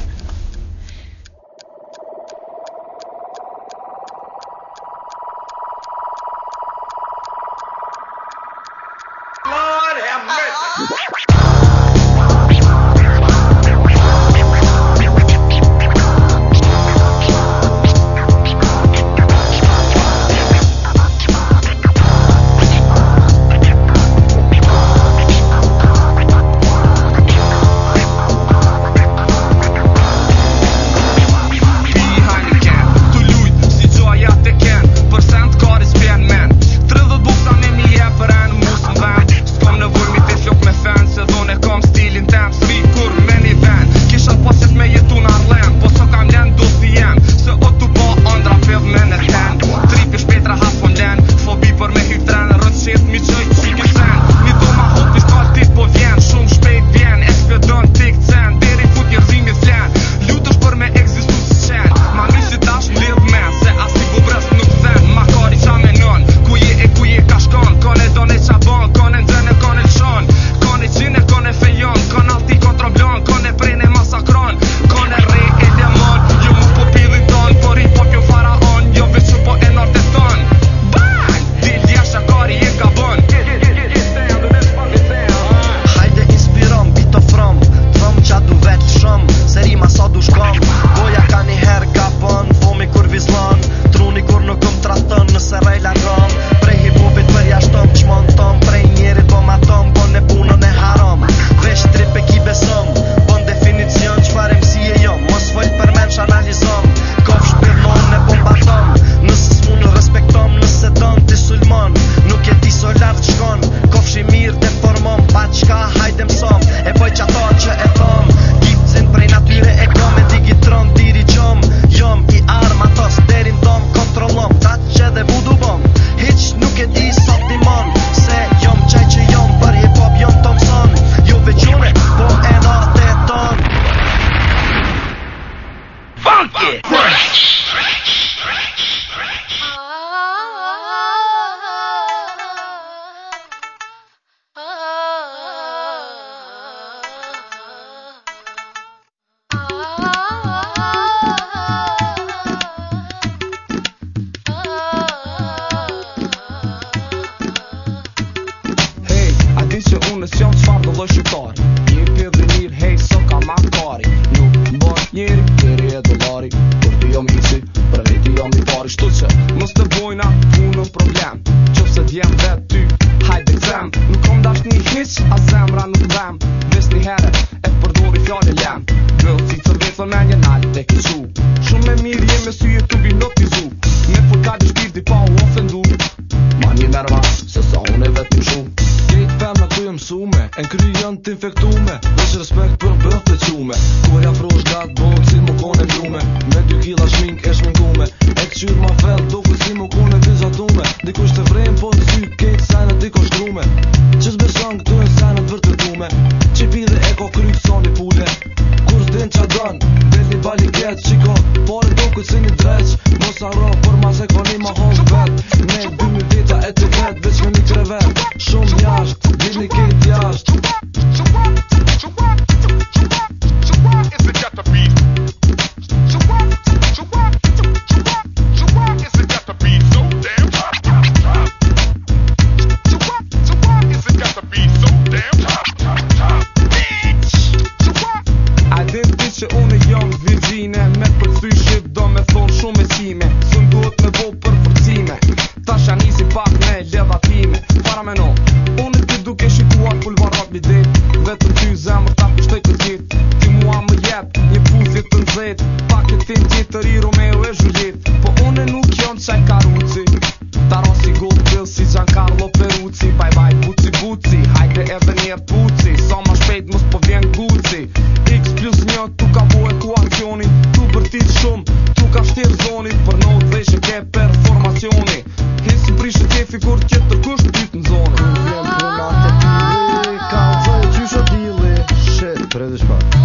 time. Para me no, unë ti duke shikuar pulvarrat mi det. Vetëm ty zemër ta kushtoj këtë jetë. Ti mua më jep një puthje të nxehtë. Paketin tjetër i Romeo e Juliet. Po unë nuk jam çaj karuci. Ta rosi gold bill si Giancarlo Peruzzi. Bye bye puci puci, hajde edhe një puci. Sa ma shpejt mos po vjen guci. X plus një tu ka bo ekuacioni. Tu bërtit shumë, tu ka shtir zonit. Për no të dheshe ke performacioni. Hesi prishë tjefi kur tjetër kusht dyt në zonë. Kur vjen punat e pili, kalzoj qysho dili. Shit, predi shpak.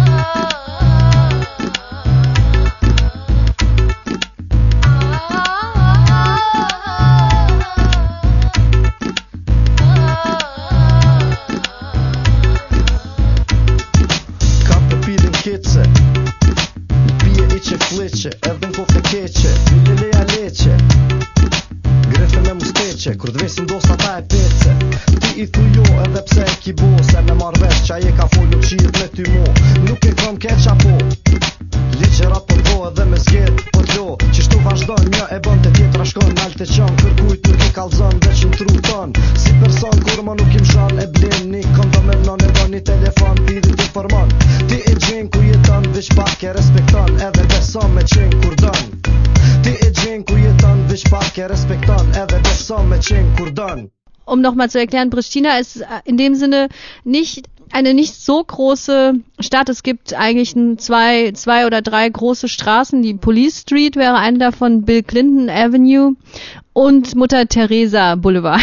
Kice, një pije i që fliqe, edhe në kofte keqe, një leja leqe, grefe me musteqe, kur dvesin dosta ta e pece. Ti i thu jo edhe pse e ki bo, se me marrë vesh qa je ka follu qijet me ty mo. Nuk e kom keqa po, liqerat po po edhe me zgjet, po t'lo, qishtu vazhdon një e bën të tjetra shkon, nal të qan, kërkujt nuk i kalzon, veç në tru ton. Si person kur ma nuk im shan e blin, një kondom e non e bon një telefon, pidit informon. Ti e gjen ku jeton, veç pak e respekton, edhe beson me qen kur don. Ti e gjen ku jeton, veç pak e respekton, edhe beson me qen kur don. Um nochmal zu erklären, Pristina ist in dem Sinne nicht eine nicht so große Stadt. Es gibt eigentlich zwei, zwei oder drei große Straßen. Die Police Street wäre eine davon, Bill Clinton Avenue und Mutter Teresa Boulevard.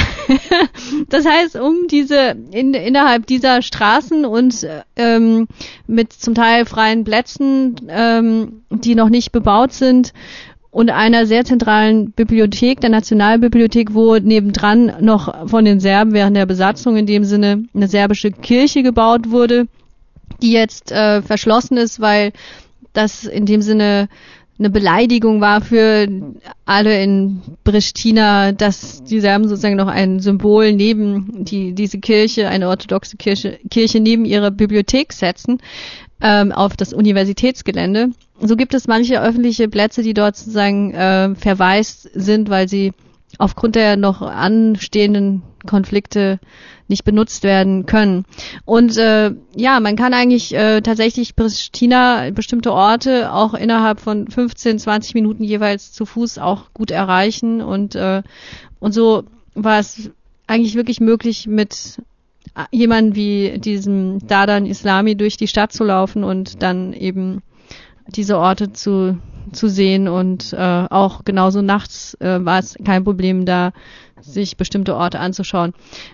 Das heißt, um diese in, innerhalb dieser Straßen und ähm, mit zum Teil freien Plätzen, ähm, die noch nicht bebaut sind, und einer sehr zentralen Bibliothek, der Nationalbibliothek, wo nebendran noch von den Serben während der Besatzung in dem Sinne eine serbische Kirche gebaut wurde, die jetzt äh, verschlossen ist, weil das in dem Sinne eine Beleidigung war für alle in Pristina, dass die Serben sozusagen noch ein Symbol neben die diese Kirche, eine orthodoxe Kirche, Kirche neben ihre Bibliothek setzen, ähm, auf das Universitätsgelände. So gibt es manche öffentliche Plätze, die dort sozusagen äh, verwaist sind, weil sie aufgrund der noch anstehenden Konflikte nicht benutzt werden können. Und äh, ja, man kann eigentlich äh, tatsächlich Pristina, bestimmte Orte auch innerhalb von fünfzehn, zwanzig Minuten jeweils zu Fuß auch gut erreichen. Und äh, und so war es eigentlich wirklich möglich, mit jemandem wie diesem Dadan Islami durch die Stadt zu laufen und dann eben diese Orte zu zu sehen und äh, auch genauso nachts äh, war es kein Problem, da sich bestimmte Orte anzuschauen.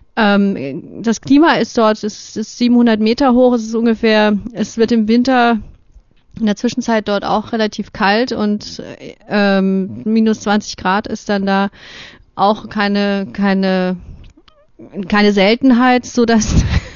Ähm, das Klima ist dort, es ist siebenhundert Meter hoch, es ist ungefähr, es wird im Winter in der Zwischenzeit dort auch relativ kalt und ähm, minus zwanzig Grad ist dann da auch keine keine keine Seltenheit, so dass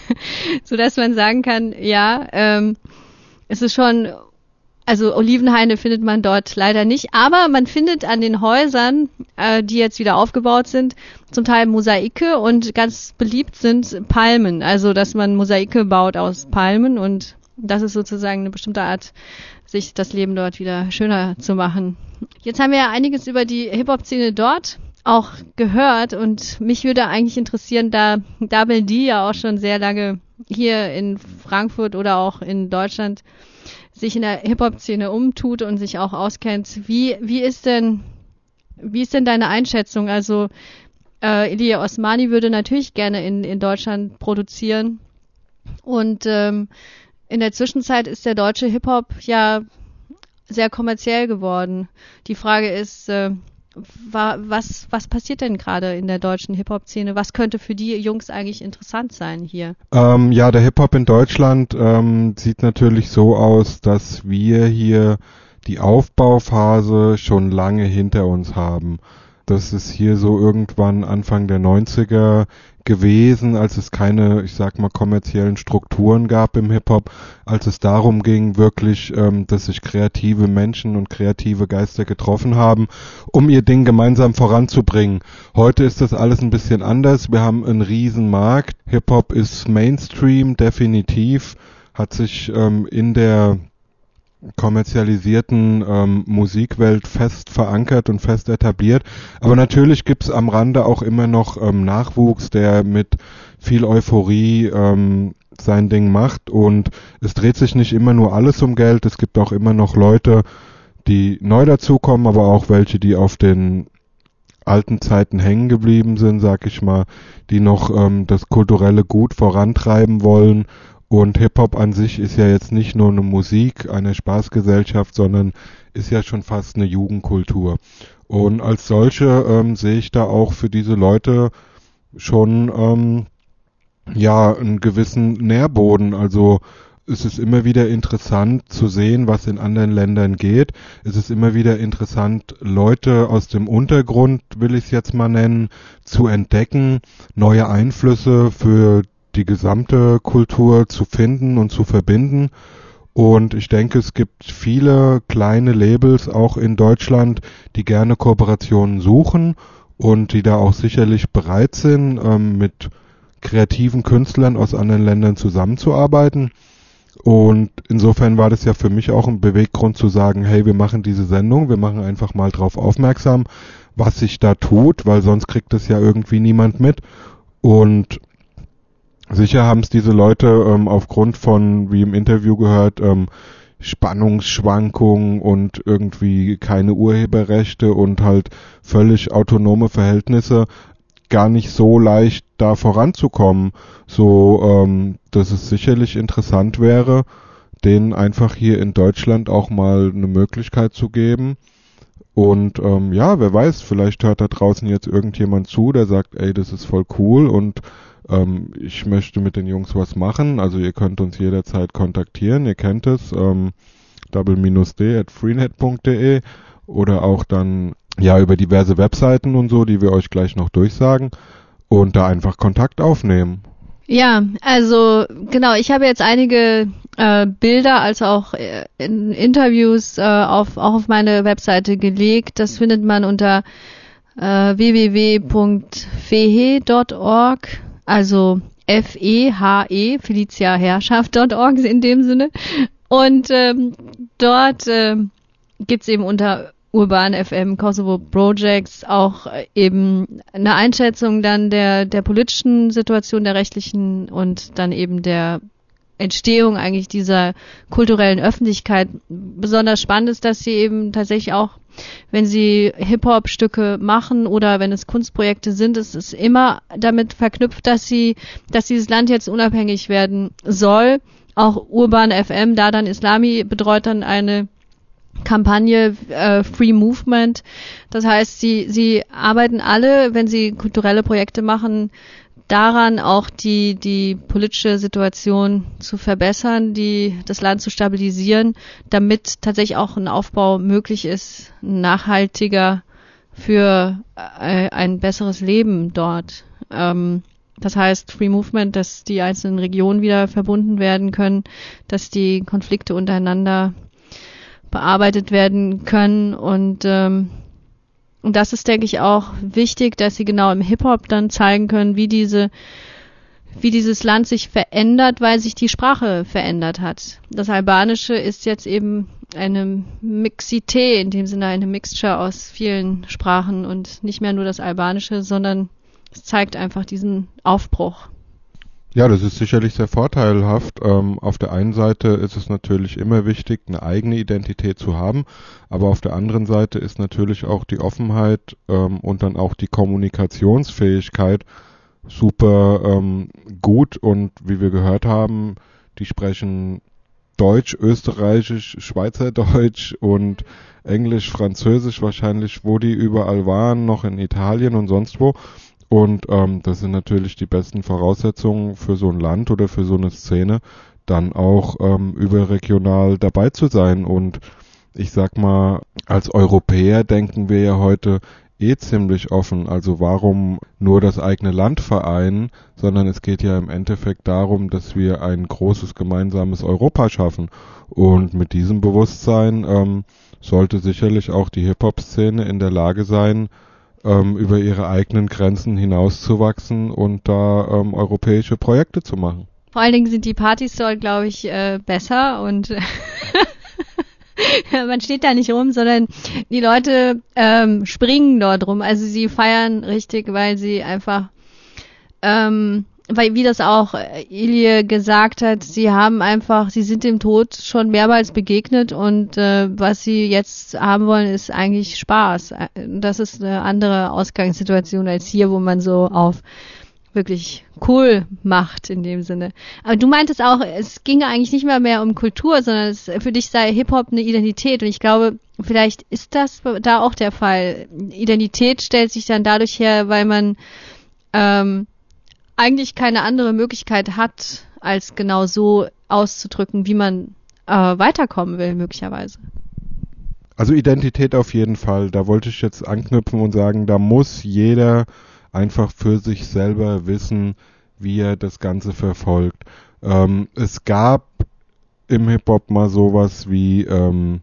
so dass man sagen kann, ja, ähm, es ist schon. Also Olivenhaine findet man dort leider nicht, aber man findet an den Häusern, äh, die jetzt wieder aufgebaut sind, zum Teil Mosaike und ganz beliebt sind Palmen. Also dass man Mosaike baut aus Palmen und das ist sozusagen eine bestimmte Art, sich das Leben dort wieder schöner zu machen. Jetzt haben wir ja einiges über die Hip-Hop-Szene dort auch gehört und mich würde eigentlich interessieren, da Double D ja auch schon sehr lange hier in Frankfurt oder auch in Deutschland sich in der Hip-Hop-Szene umtut und sich auch auskennt. Wie wie ist denn wie ist denn deine Einschätzung? Also äh, Ilia Osmani würde natürlich gerne in in Deutschland produzieren und ähm, in der Zwischenzeit ist der deutsche Hip-Hop ja sehr kommerziell geworden. Die Frage ist, äh, was was passiert denn gerade in der deutschen Hip-Hop-Szene? Was könnte für die Jungs eigentlich interessant sein hier? Ähm, ja, der Hip-Hop in Deutschland ähm, sieht natürlich so aus, dass wir hier die Aufbauphase schon lange hinter uns haben. Das ist hier so irgendwann Anfang der neunziger gewesen, als es keine, ich sag mal, kommerziellen Strukturen gab im Hip-Hop, als es darum ging, wirklich, ähm, dass sich kreative Menschen und kreative Geister getroffen haben, um ihr Ding gemeinsam voranzubringen. Heute ist das alles ein bisschen anders. Wir haben einen riesen Markt. Hip-Hop ist Mainstream, definitiv, hat sich ähm, in der kommerzialisierten ähm, Musikwelt fest verankert und fest etabliert. Aber natürlich gibt's am Rande auch immer noch ähm, Nachwuchs, der mit viel Euphorie ähm, sein Ding macht, und es dreht sich nicht immer nur alles um Geld. Es gibt auch immer noch Leute, die neu dazukommen, aber auch welche, die auf den alten Zeiten hängen geblieben sind, sag ich mal, die noch ähm, das kulturelle Gut vorantreiben wollen. Und Hip-Hop an sich ist ja jetzt nicht nur eine Musik, eine Spaßgesellschaft, sondern ist ja schon fast eine Jugendkultur. Und als solche ähm, sehe ich da auch für diese Leute schon ähm, ja einen gewissen Nährboden. Also es ist immer wieder interessant zu sehen, was in anderen Ländern geht. Es ist immer wieder interessant, Leute aus dem Untergrund, will ich es jetzt mal nennen, zu entdecken, neue Einflüsse für die gesamte Kultur zu finden und zu verbinden. Und ich denke, es gibt viele kleine Labels auch in Deutschland, die gerne Kooperationen suchen und die da auch sicherlich bereit sind, ähm, mit kreativen Künstlern aus anderen Ländern zusammenzuarbeiten. Und insofern war das ja für mich auch ein Beweggrund zu sagen, hey, wir machen diese Sendung, wir machen einfach mal drauf aufmerksam, was sich da tut, weil sonst kriegt es ja irgendwie niemand mit. Und sicher haben es diese Leute ähm, aufgrund von, wie im Interview gehört, ähm, Spannungsschwankungen und irgendwie keine Urheberrechte und halt völlig autonome Verhältnisse gar nicht so leicht da voranzukommen, so ähm, dass es sicherlich interessant wäre, denen einfach hier in Deutschland auch mal eine Möglichkeit zu geben. Und ähm, ja, wer weiß, vielleicht hört da draußen jetzt irgendjemand zu, der sagt, ey, das ist voll cool und ähm, ich möchte mit den Jungs was machen. Also ihr könnt uns jederzeit kontaktieren, ihr kennt es, ähm, double-d at freenet punkt de oder auch dann ja über diverse Webseiten und so, die wir euch gleich noch durchsagen, und da einfach Kontakt aufnehmen. Ja, also genau, ich habe jetzt einige äh, Bilder als auch äh, in Interviews äh, auf auch auf meine Webseite gelegt. Das findet man unter äh, w w w punkt fehe punkt org, also F E H E, Felicia Herrschaft punkt org in dem Sinne. Und ähm, dort äh, gibt's eben unter Urban F M Kosovo Projects auch eben eine Einschätzung dann der der politischen Situation, der rechtlichen und dann eben der Entstehung eigentlich dieser kulturellen Öffentlichkeit. Besonders spannend ist, dass sie eben tatsächlich auch, wenn sie Hip-Hop-Stücke machen oder wenn es Kunstprojekte sind, es ist immer damit verknüpft, dass sie, dass dieses Land jetzt unabhängig werden soll. Auch Urban F M, Dadan Islami, betreut dann eine Kampagne äh, Free Movement. Das heißt, sie sie arbeiten alle, wenn sie kulturelle Projekte machen, daran auch die die politische Situation zu verbessern, die das Land zu stabilisieren, damit tatsächlich auch ein Aufbau möglich ist, nachhaltiger für äh, ein besseres Leben dort. Ähm, das heißt Free Movement, dass die einzelnen Regionen wieder verbunden werden können, dass die Konflikte untereinander bearbeitet werden können, und ähm, und das ist, denke ich, auch wichtig, dass sie genau im Hip-Hop dann zeigen können, wie diese wie dieses Land sich verändert, weil sich die Sprache verändert hat. Das Albanische ist jetzt eben eine Mixité, in dem Sinne eine Mixture aus vielen Sprachen und nicht mehr nur das Albanische, sondern es zeigt einfach diesen Aufbruch. Ja, das ist sicherlich sehr vorteilhaft. Ähm, auf der einen Seite ist es natürlich immer wichtig, eine eigene Identität zu haben, aber auf der anderen Seite ist natürlich auch die Offenheit ähm, und dann auch die Kommunikationsfähigkeit super ähm, gut, und wie wir gehört haben, die sprechen Deutsch, Österreichisch, Schweizerdeutsch und Englisch, Französisch wahrscheinlich, wo die überall waren, noch in Italien und sonst wo. Und ähm, das sind natürlich die besten Voraussetzungen für so ein Land oder für so eine Szene, dann auch ähm, überregional dabei zu sein. Und ich sag mal, als Europäer denken wir ja heute eh ziemlich offen. Also warum nur das eigene Land vereinen, sondern es geht ja im Endeffekt darum, dass wir ein großes gemeinsames Europa schaffen. Und mit diesem Bewusstsein ähm, sollte sicherlich auch die Hip-Hop-Szene in der Lage sein, über ihre eigenen Grenzen hinauszuwachsen und da ähm, europäische Projekte zu machen. Vor allen Dingen sind die Partys dort, glaube ich, äh, besser und man steht da nicht rum, sondern die Leute ähm, springen dort rum. Also sie feiern richtig, weil sie einfach, ähm, weil wie das auch Ilie gesagt hat, sie haben einfach, sie sind dem Tod schon mehrmals begegnet und äh, was sie jetzt haben wollen, ist eigentlich Spaß. Das ist eine andere Ausgangssituation als hier, wo man so auf wirklich cool macht in dem Sinne. Aber du meintest auch, es ginge eigentlich nicht mehr mehr um Kultur, sondern es, für dich sei Hip-Hop eine Identität. Und ich glaube, vielleicht ist das da auch der Fall. Identität stellt sich dann dadurch her, weil man ähm, eigentlich keine andere Möglichkeit hat, als genau so auszudrücken, wie man äh, weiterkommen will, möglicherweise. Also Identität auf jeden Fall. Da wollte ich jetzt anknüpfen und sagen, da muss jeder einfach für sich selber wissen, wie er das Ganze verfolgt. Ähm, es gab im Hip-Hop mal sowas wie ähm,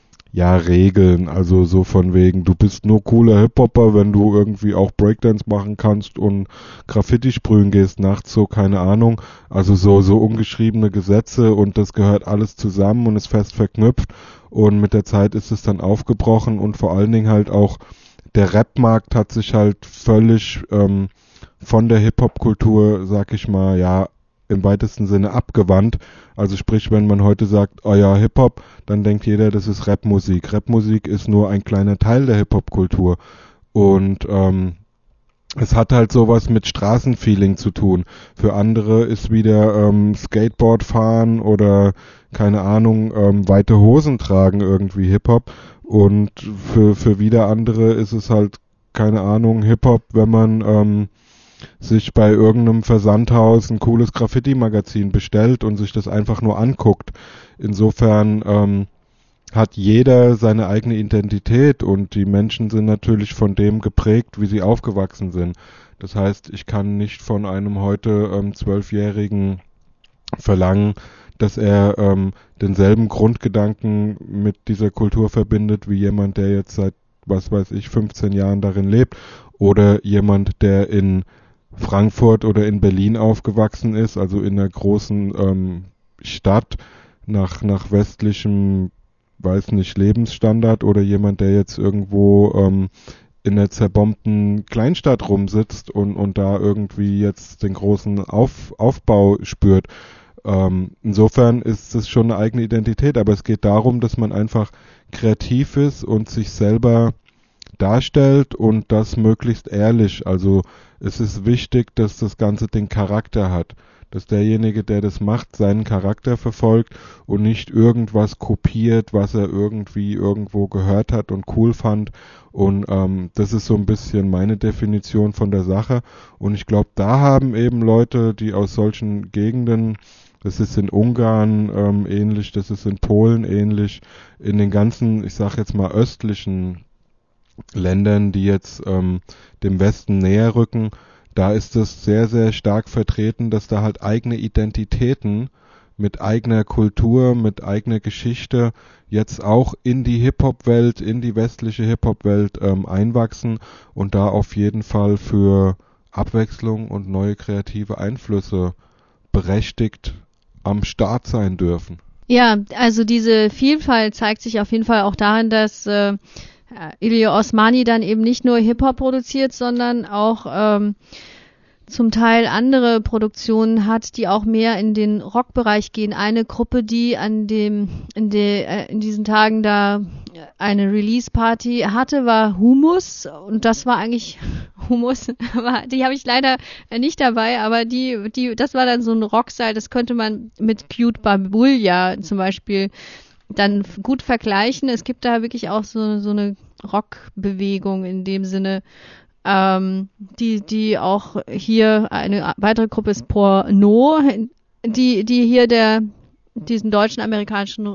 ja Regeln, also so von wegen, du bist nur cooler Hip-Hopper, wenn du irgendwie auch Breakdance machen kannst und Graffiti sprühen gehst nachts, so keine Ahnung. Also so so ungeschriebene Gesetze und das gehört alles zusammen und ist fest verknüpft und mit der Zeit ist es dann aufgebrochen und vor allen Dingen halt auch der Rap-Markt hat sich halt völlig ähm, von der Hip-Hop-Kultur, sag ich mal, ja, im weitesten Sinne abgewandt. Also sprich, wenn man heute sagt, oh ja, Hip-Hop, dann denkt jeder, das ist Rap-Musik. Rap-Musik ist nur ein kleiner Teil der Hip-Hop-Kultur. Und ähm, es hat halt sowas mit Straßenfeeling zu tun. Für andere ist wieder ähm, Skateboard fahren oder, keine Ahnung, ähm, weite Hosen tragen irgendwie Hip-Hop. Und für, für wieder andere ist es halt, keine Ahnung, Hip-Hop, wenn man ähm, sich bei irgendeinem Versandhaus ein cooles Graffiti-Magazin bestellt und sich das einfach nur anguckt. Insofern ähm, hat jeder seine eigene Identität und die Menschen sind natürlich von dem geprägt, wie sie aufgewachsen sind. Das heißt, ich kann nicht von einem heute ähm, Zwölfjährigen verlangen, dass er ähm, denselben Grundgedanken mit dieser Kultur verbindet wie jemand, der jetzt seit, was weiß ich, fünfzehn Jahren darin lebt oder jemand, der in Frankfurt oder in Berlin aufgewachsen ist, also in einer großen ähm, Stadt nach, nach westlichem, weiß nicht, Lebensstandard oder jemand, der jetzt irgendwo ähm, in einer zerbombten Kleinstadt rumsitzt und, und da irgendwie jetzt den großen Auf, Aufbau spürt. Ähm, insofern ist es schon eine eigene Identität, aber es geht darum, dass man einfach kreativ ist und sich selber darstellt und das möglichst ehrlich. Also es ist wichtig, dass das Ganze den Charakter hat, dass derjenige, der das macht, seinen Charakter verfolgt und nicht irgendwas kopiert, was er irgendwie irgendwo gehört hat und cool fand. Und ähm, das ist so ein bisschen meine Definition von der Sache. Und ich glaube, da haben eben Leute, die aus solchen Gegenden, das ist in Ungarn ähm, ähnlich, das ist in Polen ähnlich, in den ganzen, ich sag jetzt mal östlichen Ländern, die jetzt ähm, dem Westen näher rücken, da ist es sehr, sehr stark vertreten, dass da halt eigene Identitäten mit eigener Kultur, mit eigener Geschichte jetzt auch in die Hip-Hop-Welt, in die westliche Hip-Hop-Welt ähm, einwachsen und da auf jeden Fall für Abwechslung und neue kreative Einflüsse berechtigt am Start sein dürfen. Ja, also diese Vielfalt zeigt sich auf jeden Fall auch darin, dass äh, Ilie Osmani dann eben nicht nur Hip-Hop produziert, sondern auch ähm, zum Teil andere Produktionen hat, die auch mehr in den Rockbereich gehen. Eine Gruppe, die an dem in, de, äh, in diesen Tagen da eine Release-Party hatte, war Humus und das war eigentlich Humus, die habe ich leider nicht dabei, aber die, die, das war dann so ein Rockstyle, das könnte man mit Cute Babuja zum Beispiel dann gut vergleichen. Es gibt da wirklich auch so, so eine Rockbewegung in dem Sinne, ähm, die, die auch hier, eine weitere Gruppe ist Porno, die, die hier der, diesen deutschen, amerikanischen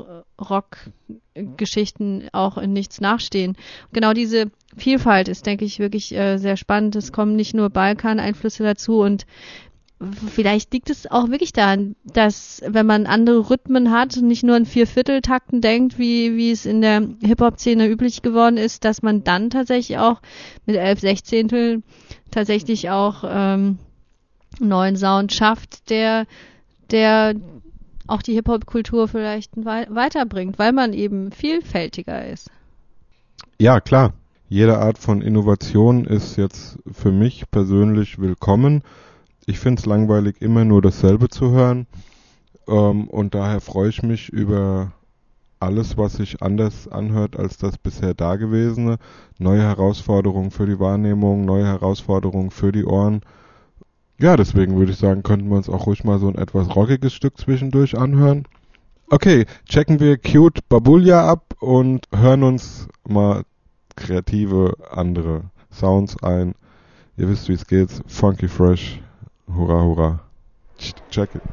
Rockgeschichten auch in nichts nachstehen. Genau diese Vielfalt ist, denke ich, wirklich äh, sehr spannend. Es kommen nicht nur Balkan-Einflüsse dazu und vielleicht liegt es auch wirklich daran, dass wenn man andere Rhythmen hat, nicht nur in Viervierteltakten denkt, wie wie es in der Hip-Hop-Szene üblich geworden ist, dass man dann tatsächlich auch mit elf Sechzehntel tatsächlich auch ähm, neuen Sound schafft, der der auch die Hip-Hop-Kultur vielleicht wei- weiterbringt, weil man eben vielfältiger ist. Ja, klar. Jede Art von Innovation ist jetzt für mich persönlich willkommen. Ich finde es langweilig, immer nur dasselbe zu hören. Ähm, und daher freue ich mich über alles, was sich anders anhört als das bisher Dagewesene. Neue Herausforderungen für die Wahrnehmung, neue Herausforderungen für die Ohren. Ja, deswegen würde ich sagen, könnten wir uns auch ruhig mal so ein etwas rockiges Stück zwischendurch anhören. Okay, checken wir Cute Babulia ab und hören uns mal kreative andere Sounds ein. Ihr wisst, wie es geht. Funky Fresh. Hurra, hurra. Check it.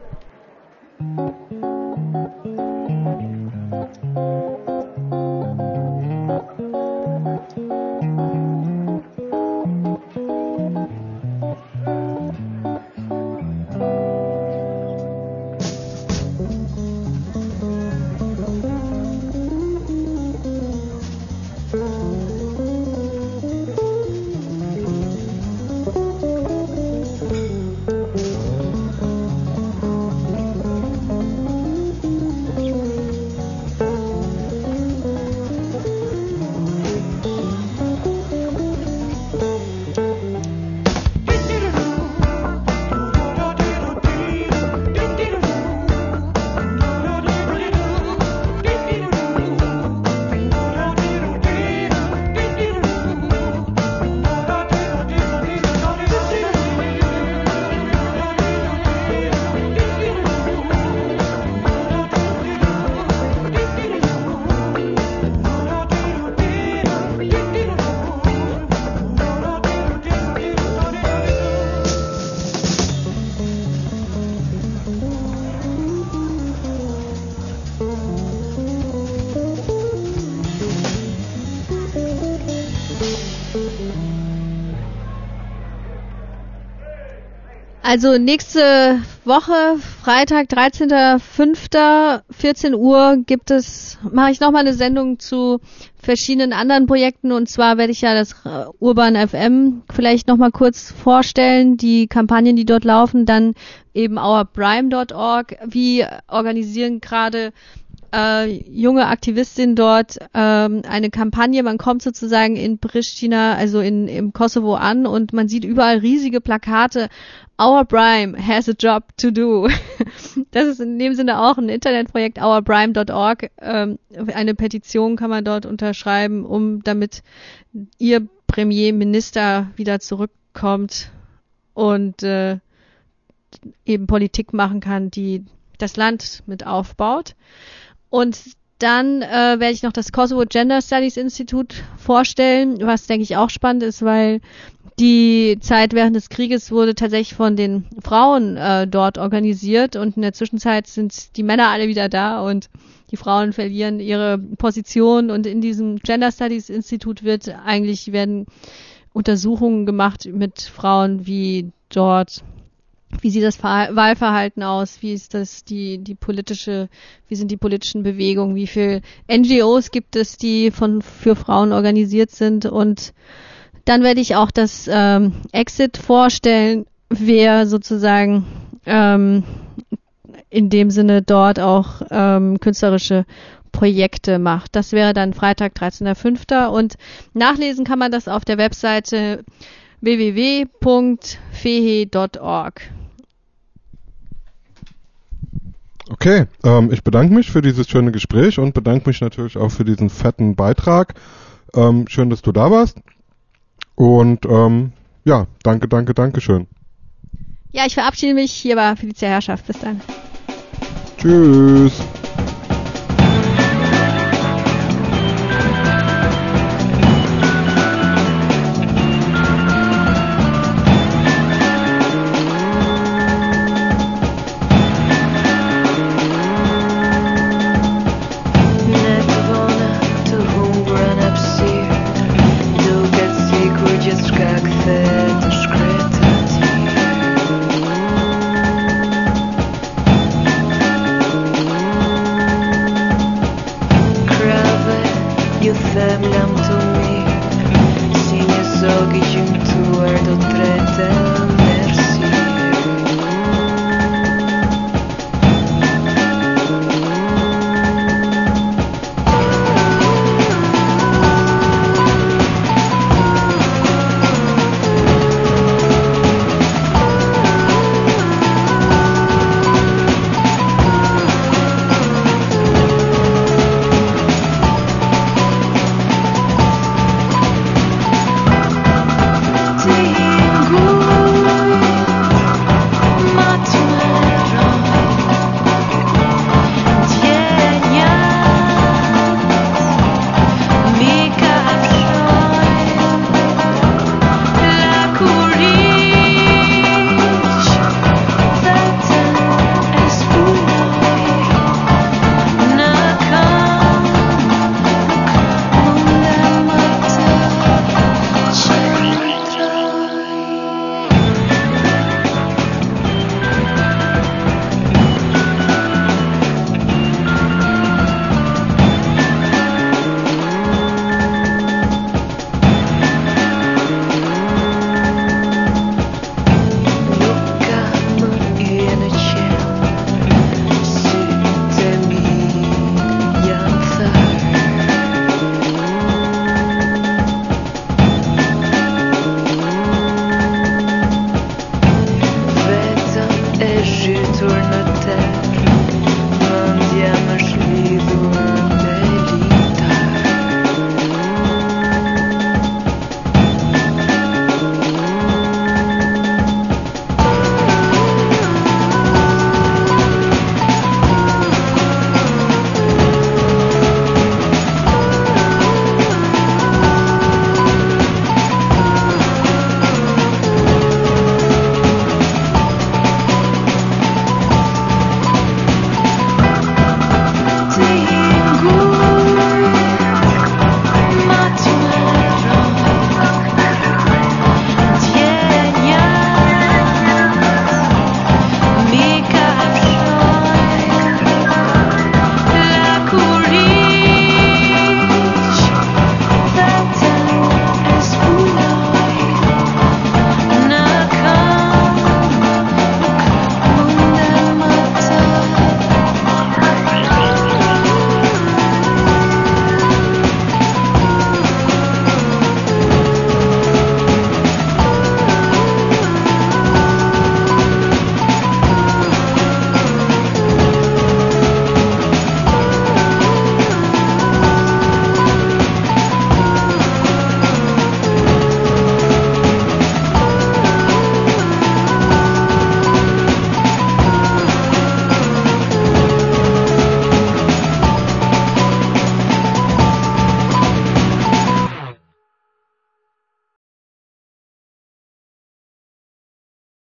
Also nächste Woche, Freitag, dreizehnter fünfter vierzehn Uhr gibt es, mache ich nochmal eine Sendung zu verschiedenen anderen Projekten, und zwar werde ich ja das Urban F M vielleicht nochmal kurz vorstellen, die Kampagnen, die dort laufen, dann eben ourprime Punkt org. Wir organisieren gerade äh, junge Aktivistinnen dort ähm, eine Kampagne. Man kommt sozusagen in Pristina, also in im Kosovo an, und man sieht überall riesige Plakate. Our Prime has a job to do. Das ist in dem Sinne auch ein Internetprojekt, ourprime Punkt org. Ähm, eine Petition kann man dort unterschreiben, um damit ihr Premierminister wieder zurückkommt und äh, eben Politik machen kann, die das Land mit aufbaut. Und dann äh, werde ich noch das Kosovo Gender Studies Institute vorstellen, was, denke ich, auch spannend ist, weil die Zeit während des Krieges wurde tatsächlich von den Frauen äh, dort organisiert, und in der Zwischenzeit sind die Männer alle wieder da und die Frauen verlieren ihre Position, und in diesem Gender Studies Institut wird eigentlich werden Untersuchungen gemacht mit Frauen, wie dort, wie sieht das Verha- Wahlverhalten aus, wie ist das die die politische, wie sind die politischen Bewegungen, wie viel N G Os gibt es, die von für Frauen organisiert sind. Und dann werde ich auch das ähm, Exit vorstellen, wer sozusagen ähm, in dem Sinne dort auch ähm, künstlerische Projekte macht. Das wäre dann Freitag, dreizehnter fünfter Und nachlesen kann man das auf der Webseite w w w Punkt fehe Punkt org. Okay, ähm, ich bedanke mich für dieses schöne Gespräch und bedanke mich natürlich auch für diesen fetten Beitrag. Ähm, schön, dass du da warst. Und ähm, ja, danke, danke, danke schön. Ja, ich verabschiede mich. Hier war Felicia Herrschaft. Bis dann. Tschüss. Thank you. sur le terre.